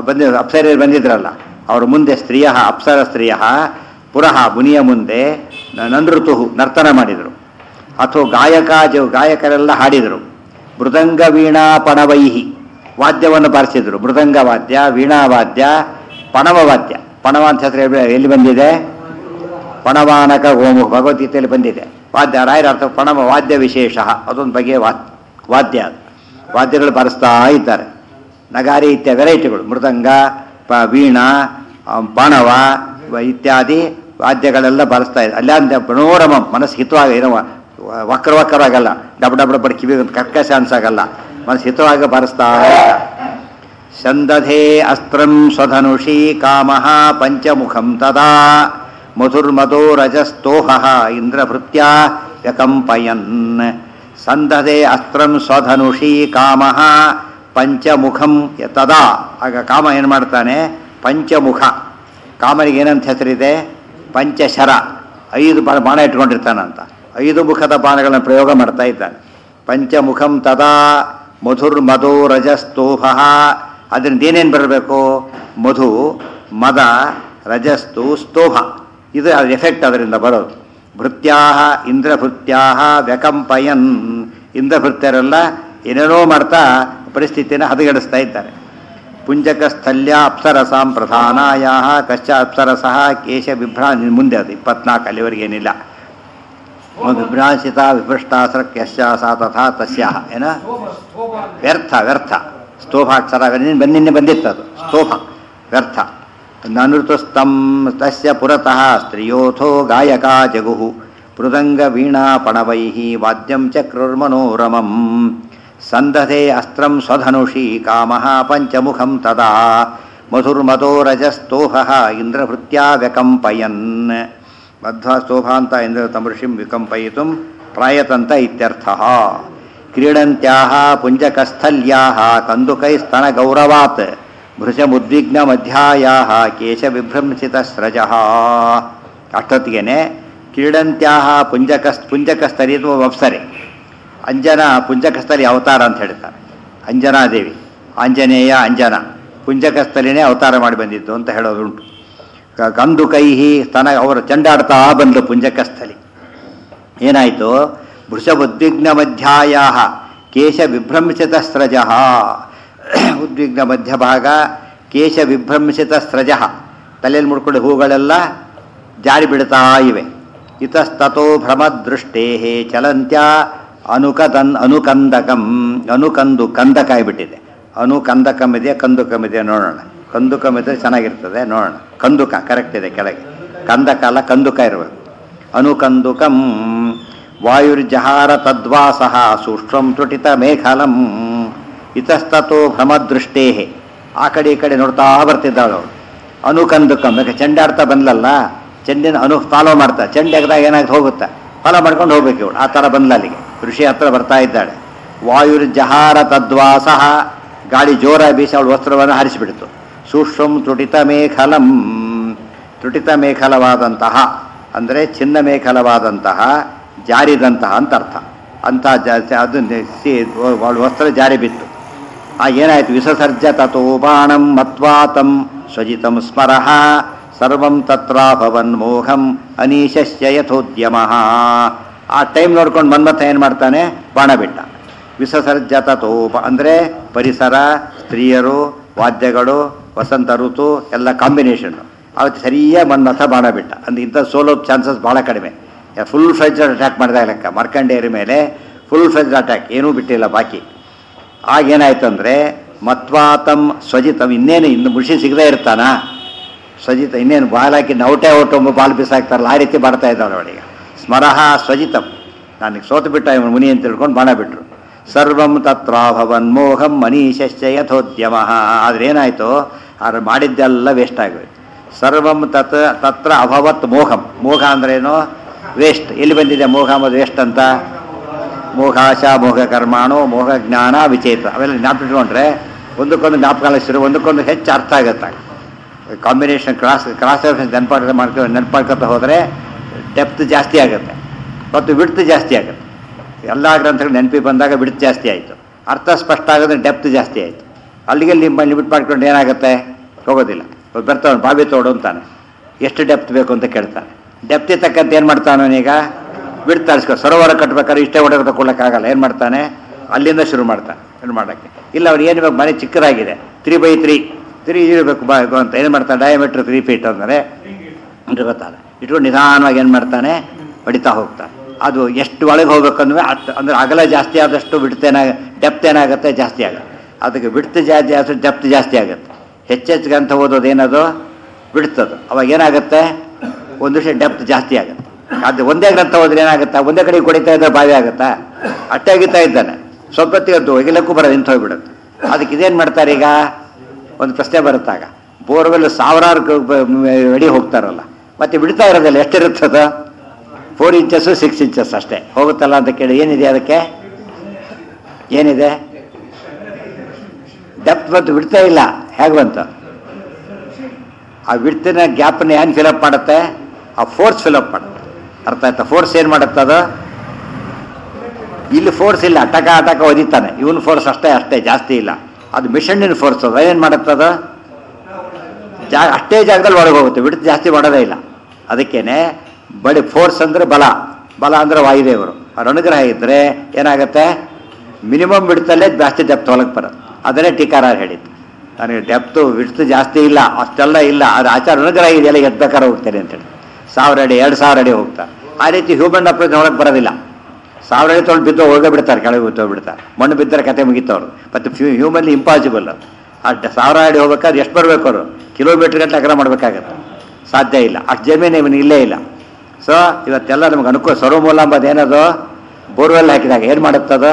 ಅಪ್ಸರೆಯರು ಬಂದಿದ್ರಲ್ಲ, ಅವ್ರ ಮುಂದೆ ಸ್ತ್ರೀಯ ಅಪ್ಸರ ಸ್ತ್ರೀಯ ಪುರಃ ಮುನಿಯ ಮುಂದೆ ನನೃತು ನರ್ತನ ಮಾಡಿದರು. ಅಥವಾ ಗಾಯಕರೆಲ್ಲ ಹಾಡಿದರು. ಮೃದಂಗ ವೀಣಾ ಪಣವೈಹಿ ವಾದ್ಯವನ್ನು ಬಾರಿಸಿದರು. ಮೃದಂಗ ವಾದ್ಯ, ವೀಣಾವಾದ್ಯ, ಪಣವ ವಾದ್ಯ. ಪಣವ ಅಂತ ಹೆಸರು ಎಲ್ಲಿ ಬಂದಿದೆ? ಪಣವಾನಕ ಗೋಮು ಭಗವದ್ಗೀತೆಯಲ್ಲಿ ಬಂದಿದೆ. ವಾದ್ಯ ರಾಯರ ಅರ್ಥ ಪಣವ ವಾದ್ಯ ವಿಶೇಷ, ಅದೊಂದು ಬಗೆಯ ವಾದ್ಯ. ವಾದ್ಯಗಳು ಬಾರಿಸ್ತಾ ಇದ್ದಾರೆ. ನಗಾರಿ ಇತ್ಯಾದಿ ವೆರೈಟಿಗಳು, ಮೃದಂಗ, ವೀಣಾ, ಪಣವ ಇತ್ಯಾದಿ ವಾದ್ಯಗಳೆಲ್ಲ ಬಾರಿಸ್ತಾ ಇದೆ. ಅಲ್ಲಂದ ಮನೋರಮ, ಮನಸ್ಸು ಹಿತವಾಗಿ ಏನೋ ವಕ್ರವಕ್ರವಾಗಲ್ಲ, ಡಬ್ ಕಿವಿ ಕರ್ಕಶ ಅನ್ಸಾಗಲ್ಲ, ಮನಸ್ಸು ಹಿತವಾಗಿ ಬಾರಿಸ್ತಾ ಇದ್ದಾರೆ. ಸಂದಧೇ ಅಸ್ತ್ರಂ ಸ್ವಧನುಷಿ ಕಾಮಃ ಪಂಚಮುಖಂ ತದಾ ಮಧುರ್ಮಧೋ ರಜಸ್ತೋಹ ಇಂದ್ರಭೃತ್ಯ ವ್ಯಕಂಪಯನ್. ಸಂದಧೇ ಅಸ್ತ್ರಂ ಸ್ವಧನುಷಿ ಕಾಮಃ ಪಂಚಮುಖಂ ತದಾ. ಆಗ ಕಾಮ ಏನು ಮಾಡ್ತಾನೆ? ಪಂಚಮುಖ. ಕಾಮನಿಗೆ ಏನಂತ ಹೆಸರಿದೆ? ಪಂಚಶರ, 5 ಬಾಣ ಇಟ್ಕೊಂಡಿರ್ತಾನಂತ. 5 ಮುಖದ ಬಾಣಗಳನ್ನು ಪ್ರಯೋಗ ಮಾಡ್ತಾ ಇದ್ದಾನೆ. ಪಂಚಮುಖಂ ತದಾ ಮಧುರ್ಮಧೋ ರಜಸ್ತೋಹ. ಅದರಿಂದ ಏನೇನು ಬರಬೇಕು? ಮಧು, ಮದ, ರಜಸ್ತು, ಸ್ತೋಭ. ಇದು ಅದ್ರ ಎಫೆಕ್ಟ್ ಅದರಿಂದ ಬರೋದು. ಭೃತ್ಯಾ ಇಂದ್ರಭೃತ್ಯಾ ವ್ಯಕಂಪಯನ್. ಇಂದ್ರಭೃತ್ಯರೆಲ್ಲ ಏನೇನೋ ಮಾಡ್ತಾ ಪರಿಸ್ಥಿತಿನ ಹದಗೆಡಿಸ್ತಾ ಇದ್ದಾರೆ. ಪುಂಜಕಸ್ಥಲ್ಯ ಅಪ್ಸರಸಾಂ ಪ್ರಧಾನಾಯ ಕಶ್ಚ ಅಪ್ಸರಸಃ ಕೇಶ ವಿಭ್ರಾ. ಮುಂದೆ ಅದು 24 ಅಲ್ಲಿವರೆಗೇನಿಲ್ಲ. ವಿಭ್ರಾಂಸಿತ ವಿಭೃಷ್ಟಾಸರ ಕ್ಯಶ್ಚ ಸಾ ತಥಾ ತಸ್ಯಾಹ. ಏನ ವ್ಯರ್ಥ ವ್ಯರ್ಥ. ಸ್ತೋಭಾಕ್ಷರ ನಿನ್ನೆ ಬಂದಿತ್ತು ಅದು. ಸ್ತೋಭ ವ್ಯರ್ಥ. ನನೃತುಸ್ತಂ ತಸ್ಯ ಪುರತಃ ಸ್ತ್ರಿಯೋಥೋ ಗಾಯಕ ಜಗುಃ ಮೃದಂಗ ವೀಣಾ ಪಣವೈಃ ವಾದ್ಯಂ ಚಕ್ರುರ್ಮನೋರಮಂ. ಸಂದಧೇ ಅಸ್ತ್ರಂ ಸ್ವಧನುಷಿ ಕಾಮಃ ಪಂಚಮುಖಂ ತದಾ ಮಧುರ್ಮಧೋ ರಜಸ್ತೋಹ ಇಂದ್ರಭೃತ್ಯ ವ್ಯಕಂಪಯನ್. ಮಧ್ವ ಸ್ತೋಭಾಂತ ಇಂದ್ರತಮೃಷಿಂ ವಿಕಂಪಯಿತುಂ ಪ್ರಾಯತಂತ ಇತ್ಯರ್ಥಃ. ಕ್ರೀಡಂತ್ಯಾಹ ಪುಂಜಕಸ್ಥಲ್ಯಾಹ ಕಂದುಕೈಸ್ತನಗೌರವಾತ್ ಭೃಶಮುದ್ವಿಗ್ನಮಧ್ಯಾಯಾಹ ಕೇಶವಿಭ್ರಂಸಿತಸ್ರಜಃ. ಅಷ್ಟೊತ್ತಿಗೆ ಕ್ರೀಡಂತ್ಯಾಹ ಪುಂಜಕಸ್ಥಲಿ ಅಥವಾ ಅಪ್ಸರೆ. ಅಂಜನಾ ಪುಂಜಕಸ್ಥಲಿ ಅವತಾರ ಅಂತ ಹೇಳ್ತಾರೆ. ಅಂಜನಾದೇವಿ, ಆಂಜನೇಯ, ಅಂಜನಾ ಪುಂಜಕಸ್ಥಲಿನೇ ಅವತಾರ ಮಾಡಿ ಬಂದಿದ್ದು ಅಂತ ಹೇಳೋದುಂಟು. ಕಂದುಕೈಹಿ ಸ್ತನ, ಅವರು ಚಂಡಾಡ್ತಾ ಬಂದು ಪುಂಜಕಸ್ಥಲಿ. ಏನಾಯಿತು? ಭೃಶಮುದ್ವಿಗ್ನ ಮಧ್ಯಾಯಾಹ ಕೇಶ ವಿಭ್ರಂಸಿತ ಸ್ರಜಃ. ಉದ್ವಿಗ್ನ ಮಧ್ಯಭಾಗ ಕೇಶ ವಿಭ್ರಂಸಿತ ಸ್ರಜಃ. ತಲೆಯಲ್ಲಿ ಮುಡ್ಕೊಂಡು ಹೂಗಳೆಲ್ಲ ಜಾರಿ ಬಿಡ್ತಾ ಇವೆ. ಇತಸ್ತೋ ಭ್ರಮದೃಷ್ಟೇ ಚಲಂತ್ಯ ಅನುಕಂದಕಂ. ಕಂದಕ ಆಗಿಬಿಟ್ಟಿದೆ. ಅನುಕಂದಕಂ ಇದೆಯಾ ಕಂದುಕಂ ಇದೆಯಾ ನೋಡೋಣ. ಕಂದುಕಂ ಇದ್ರೆ ಚೆನ್ನಾಗಿರ್ತದೆ, ನೋಡೋಣ. ಕಂದುಕ ಕರೆಕ್ಟ್ ಇದೆ ಕೆಳಗೆ, ಕಂದಕ ಅಲ್ಲ ಕಂದುಕ ಇರಬೇಕು. ಅನುಕಂದುಕಂ ವಾಯುರ್ಜಹಾರ ತದ್ವಾಸಃ ಸೂಕ್ಷ್ಮಂ ತುಟಿತ ಮೇಖಲಂ. ಇತಸ್ತೋ ಭ್ರಮದೃಷ್ಟೇ. ಆ ಕಡೆ ಈ ಕಡೆ ನೋಡ್ತಾ ಬರ್ತಿದ್ದಾಳು ಅವಳು. ಅನುಕಂದುಕಂ, ಯಾಕೆ ಚೆಂಡಾಡ್ತಾ ಬಂದ್ಲಲ್ಲ, ಚೆಂಡಿನ ಫಾಲೋ ಮಾಡ್ತಾ, ಚೆಂಡೆ ಎಗದಾಗ ಏನಾಗಿ ಹೋಗುತ್ತಾ ಫಾಲೋ ಮಾಡ್ಕೊಂಡು ಹೋಗ್ಬೇಕು ಇವಳು. ಆ ಥರ ಬಂದ್ಲ ಅಲ್ಲಿಗೆ, ಋಷಿ ಹತ್ರ ಬರ್ತಾ ಇದ್ದಾಳೆ. ವಾಯುರ್ಜಹಾರ ತದ್ವಾಸಃ, ಗಾಳಿ ಜೋರ ಬೀಸಿ ಅವಳು ವಸ್ತ್ರವನ್ನು ಹಾರಿಸಿಬಿಡ್ತು. ಸೂಕ್ಷ್ಮಂ ತುಟಿತ ಮೇಖಲಂ. ತುಟಿತ ಮೇಖಲವಾದಂತಹ ಅಂದರೆ ಚಿನ್ನ ಮೇಖಲವಾದಂತಹ, ಜಾರಿದಂತಹ ಅಂತ ಅರ್ಥ. ಅಂಥ ಅದು ವಸ್ತ್ರ ಜಾರಿ ಬಿತ್ತು. ಏನಾಯಿತು? ವಿಸಸರ್ಜ ತಥೋ ಬಾಣಂ ಮತ್ವಾತಂ ಸ್ವಜಿತಂ ಸ್ಮರಃ ಸರ್ವಂ ತತ್ರಾಭವನ್ ಮೋಹಂ ಅನೀಶಸ್ಯ ಯಥೋದ್ಯಮಃ. ಆ ಟೈಮ್ ನೋಡ್ಕೊಂಡು ಮನ್ಮಥ ಏನು ಮಾಡ್ತಾನೆ? ಬಾಣ ಬಿಟ್ಟ. ವಿಸಸರ್ಜ ತಥೋ ಅಂದರೆ ಪರಿಸರ, ಸ್ತ್ರೀಯರು, ವಾದ್ಯಗಳು, ವಸಂತ ಋತು ಎಲ್ಲ ಕಾಂಬಿನೇಷನ್ನು. ಅವತ್ತು ಸರಿಯಾಗಿ ಮನ್ಮಥ ಬಾಣ ಬಿಟ್ಟ. ಅಂದ್ರೆ ಇಂಥ ಸೋಲೋ ಚಾನ್ಸಸ್ ಭಾಳ ಕಡಿಮೆ. ಫುಲ್ ಫ್ಲೆಜ್ ಅಟ್ಯಾಕ್ ಮಾಡಿದಾಗ ಲೆಕ್ಕ. ಮಾರ್ಕಂಡೇಯರ ಮೇಲೆ ಫುಲ್ ಫ್ಲೆಜ್ ಅಟ್ಯಾಕ್, ಏನೂ ಬಿಟ್ಟಿಲ್ಲ ಬಾಕಿ. ಆಗೇನಾಯ್ತು ಅಂದರೆ ಮತ್ವಾತಂ ಸ್ವಜಿತಂ. ಇನ್ನು ಮುಷಿ ಸಿಗದೇ ಇರ್ತಾನ ಸ್ವಜಿತ. ಇನ್ನೇನು ಬಾಲ್ ಹಾಕಿ ನೌಟೆ ಒಟ್ಟೊಂಬ ಬಾಲ್ ಬಿಸಾಕ್ತಾರಲ್ಲ, ಆ ರೀತಿ ಮಾಡ್ತಾ ಇದ್ದಾವೆ ಅವಳಿಗೆ. ಸ್ಮರಹ ಸ್ವಜಿತಂ, ನನಗೆ ಸೋತು ಬಿಟ್ಟ ಇವನು ಮುನಿ ಅಂತ ತಿಳ್ಕೊಂಡು ಬಾಣ ಬಿಟ್ರು. ಸರ್ವಂ ತತ್ರಾಭವನ್ ಮೋಹಂ ಮನೀಶಶ್ಚ ಯಥೋದ್ಯಮಃ. ಆದರೆ ಏನಾಯಿತು? ಆದ್ರೆ ಮಾಡಿದ್ದೆಲ್ಲ ವೇಸ್ಟ್ ಆಗೋಯ್ತು. ಸರ್ವಂ ತತ್ರ ಅಭವತ್ ಮೋಹಂ. ಮೋಹ ಅಂದ್ರೇನು? ವೇಸ್ಟ್. ಎಲ್ಲಿ ಬಂದಿದೆ ಮೋಹ ಅಂಬೋದು ವೇಸ್ಟ್ ಅಂತ? ಮೋಹಾಶ ಮೋಹ ಕರ್ಮಾಣು ಮೋಹ ಜ್ಞಾನ ವಿಚೇತ. ಅವೆಲ್ಲ ಜ್ಞಾಪಿಟ್ಕೊಂಡ್ರೆ ಒಂದಕ್ಕೊಂದು ಜ್ಞಾಪಕ ಒಂದಕ್ಕೊಂದು ಹೆಚ್ಚು ಅರ್ಥ ಆಗುತ್ತೆ. ಕಾಂಬಿನೇಷನ್ ಕ್ರಾಸ್ ನೆನಪಾಡ್ಕೊತಾ ಹೋದರೆ ಡೆಪ್ತ್ ಜಾಸ್ತಿ ಆಗುತ್ತೆ ಮತ್ತು ವಿಡ್ತ್ ಜಾಸ್ತಿ ಆಗುತ್ತೆ. ಎಲ್ಲ ಗ್ರಂಥಗಳು ನೆನಪಿ ಬಂದಾಗ ವಿಡ್ತ್ ಜಾಸ್ತಿ ಆಯಿತು, ಅರ್ಥ ಸ್ಪಷ್ಟ ಆಗೋದ್ರೆ ಡೆಪ್ತ್ ಜಾಸ್ತಿ ಆಯಿತು. ಅಲ್ಲಿಗೆ ಲಿಮಿಟ್ ಮಾಡ್ಕೊಂಡು ಏನಾಗುತ್ತೆ? ಹೋಗೋದಿಲ್ಲ. ಬರ್ತಾವೆ ಬಾವಿ ತೋಡು ಅಂತಾನೆ, ಎಷ್ಟು ಡೆಪ್ತ್ ಬೇಕು ಅಂತ ಕೇಳ್ತಾನೆ. ಡೆಪ್ತಿ ತಕ್ಕಂತ ಏನು ಮಾಡ್ತಾನೆ ಅವನೀಗ ಬಿಡ್ತಾರಿಸ್ಕೊ ಸರೋವರ ಕಟ್ಬೇಕಾದ್ರೆ ಇಷ್ಟೇ ಹೊಡೆದು ತಗೊಳ್ಳೋಕ್ಕಾಗಲ್ಲ. ಏನು ಮಾಡ್ತಾನೆ ಅಲ್ಲಿಂದ ಶುರು ಮಾಡ್ತಾನೆ ಶುರು ಮಾಡೋಕ್ಕೆ. ಇಲ್ಲ ಅವ್ರು ಏನು ಬೇಕು, ಮನೆ ಚಿಕ್ಕದಾಗಿದೆ 3x3 ಇರಬೇಕು ಅಂತ ಏನು ಮಾಡ್ತಾನೆ, ಡಯಾಮೀಟ್ರ್ 3 feet ಅಂದರೆ ಗೊತ್ತಾಗ ಇಟ್ಕೊಂಡು ನಿಧಾನವಾಗಿ ಏನು ಮಾಡ್ತಾನೆ ಹೊಡಿತಾ ಹೋಗ್ತಾನೆ. ಅದು ಎಷ್ಟು ಒಳಗೆ ಹೋಗ್ಬೇಕಂದ್ರೆ ಅಂದರೆ ಅಗಲ ಜಾಸ್ತಿ ಆದಷ್ಟು ಡೆಪ್ತ್ ಏನಾಗುತ್ತೆ ಜಾಸ್ತಿ ಆಗುತ್ತೆ. ಅದಕ್ಕೆ ಬಿಡ್ತು ಜಾಸ್ತಿ ಆದಷ್ಟು ಡೆಪ್ತ್ ಜಾಸ್ತಿ ಆಗುತ್ತೆ. ಹೆಚ್ಚೆಚ್ಚು ಗ್ರಂಥ ಓದೋದು ಏನದು ಬಿಡ್ತದು. ಅವಾಗ ಏನಾಗುತ್ತೆ ಒಂದು ವಿಷಯ ಡೆಪ್ತ್ ಜಾಸ್ತಿ ಆಗುತ್ತೆ. ಅದು ಒಂದೇ ಗ್ರಂಥ ಹೋದ್ರೆ ಏನಾಗುತ್ತಾ, ಒಂದೇ ಕಡೆ ಕೊಡಿತಾ ಇದ್ದರೆ ಬಾವಿ ಆಗುತ್ತಾ, ಅಟ್ಟೆ ಅಗಿತಾ ಇದ್ದಾನೆ ಸ್ವಲ್ಪ ಹೊತ್ತಿಗದ್ದು ಒಗಿಲಕ್ಕೂ ಬರೋದು ನಿಂತು ಹೋಗ್ಬಿಡುತ್ತೆ. ಅದಕ್ಕೆ ಇದೇನು ಮಾಡ್ತಾರೆ ಈಗ ಒಂದು ಪ್ರಶ್ನೆ ಬರುತ್ತಾಗ, ಬೋರ್ವೆಲ್ ಸಾವಿರಾರು ಅಡಿ ಹೋಗ್ತಾರಲ್ಲ, ಮತ್ತೆ ಬಿಡ್ತಾ ಇರೋದಲ್ಲ ಎಷ್ಟಿರುತ್ತದ 4 inches 6 inches ಅಷ್ಟೇ ಹೋಗುತ್ತಲ್ಲ ಅಂತ ಕೇಳಿ ಏನಿದೆ ಅದಕ್ಕೆ, ಏನಿದೆ ಡೆಪ್ತ್ ಬಂತು, ಬಿಡ್ತಾ ಇಲ್ಲ. ಹೇಗೆ ಬಂತು? ಆ ಬಿಡ್ತಿನ ಗ್ಯಾಪನ್ನ ಏನು ಫಿಲಪ್ ಮಾಡುತ್ತೆ, ಆ ಫೋರ್ಸ್ ಫಿಲಪ್ ಮಾಡುತ್ತೆ. ಅರ್ಥ ಆಯ್ತಾ? ಫೋರ್ಸ್ ಏನು ಮಾಡುತ್ತೆ ಅದು, ಇಲ್ಲಿ ಫೋರ್ಸ್ ಇಲ್ಲ, ಅಟಕ ಒದಿತಾನೆ, ಇವನ್ ಫೋರ್ಸ್ ಅಷ್ಟೇ ಜಾಸ್ತಿ ಇಲ್ಲ. ಅದು ಮಿಷನ್ನಿನ ಫೋರ್ಸ್. ಅದು ಏನು ಮಾಡುತ್ತದ ಅಷ್ಟೇ ಜಾಗದಲ್ಲಿ ಒಳಗೆ ಹೋಗುತ್ತೆ, ಬಿಡ್ತು ಜಾಸ್ತಿ ಮಾಡೋದೇ ಇಲ್ಲ. ಅದಕ್ಕೇನೆ ಬಡಿ ಫೋರ್ಸ್ ಅಂದರೆ ಬಲ ಅಂದರೆ ವಾಯುದೇವರು. ಅವ್ರ ಅನುಗ್ರಹ ಇದ್ದರೆ ಏನಾಗುತ್ತೆ, ಮಿನಿಮಮ್ ಬಿಡ್ತಲ್ಲೇ ಜಾಸ್ತಿ ಡೆಪ್ತ್ ಒಳಗೆ ಬರೋದು. ಅದನ್ನೇ ಟೀಕಾರ ಹೇಳಿದ್ದು. ನನಗೆ ಡೆಪ್ತು ಬಿಡ್ತು ಜಾಸ್ತಿ ಇಲ್ಲ, ಅಷ್ಟೆಲ್ಲ ಇಲ್ಲ, ಅದು ಆಚಾರ ಅನುಗ್ರಹ ಇದೆಯಲ್ಲ ಎದ್ದು ಬೇಕಾದ್ರೆ ಹೋಗ್ತೇನೆ ಅಂತೇಳಿ 1000 ಅಡಿ 2000 ಅಡಿ ಹೋಗ್ತಾರೆ. ಆ ರೀತಿ ಹ್ಯೂಮನ್ ಅಪ್ರೋಚ್ ಒಳಗೆ ಬರೋದಿಲ್ಲ. 1000 ಅಡಿ ತೊಗೊಂಡು ಬಿದ್ದು ಹೋಗೇ ಬಿಡ್ತಾರೆ, ಕೆಳಗೆ ಬಿದ್ದೋಗ್ಬಿಡ್ತಾರೆ. ಮಣ್ಣು ಬಿದ್ದರೆ ಕತೆ ಮುಗಿತವ್ರು. ಮತ್ತು ಹ್ಯೂಮನ್ಲಿ ಇಂಪಾಸಿಬಲ್. ಆ 1000 ಅಡಿ ಹೋಗ್ಬೇಕಾದ್ರೆ ಎಷ್ಟು ಬರಬೇಕು ಅವರು, ಕಿಲೋಮೀಟರ್ ಗಂಟೆ ಅಗ್ರ ಮಾಡಬೇಕಾಗತ್ತೆ, ಸಾಧ್ಯ ಇಲ್ಲ. ಅಷ್ಟು ಜಮೀನು ಇವನು ಇಲ್ಲೇ ಇಲ್ಲ. ಸೊ ಇವತ್ತೆಲ್ಲ ನಮ್ಗೆ ಅನುಕೂಲ. ಸರ್ವಮೂಲ ಅಂಬದು ಏನದು, ಬೋರ್ವೆಲ್ ಹಾಕಿದಾಗ ಏನು ಮಾಡುತ್ತದು,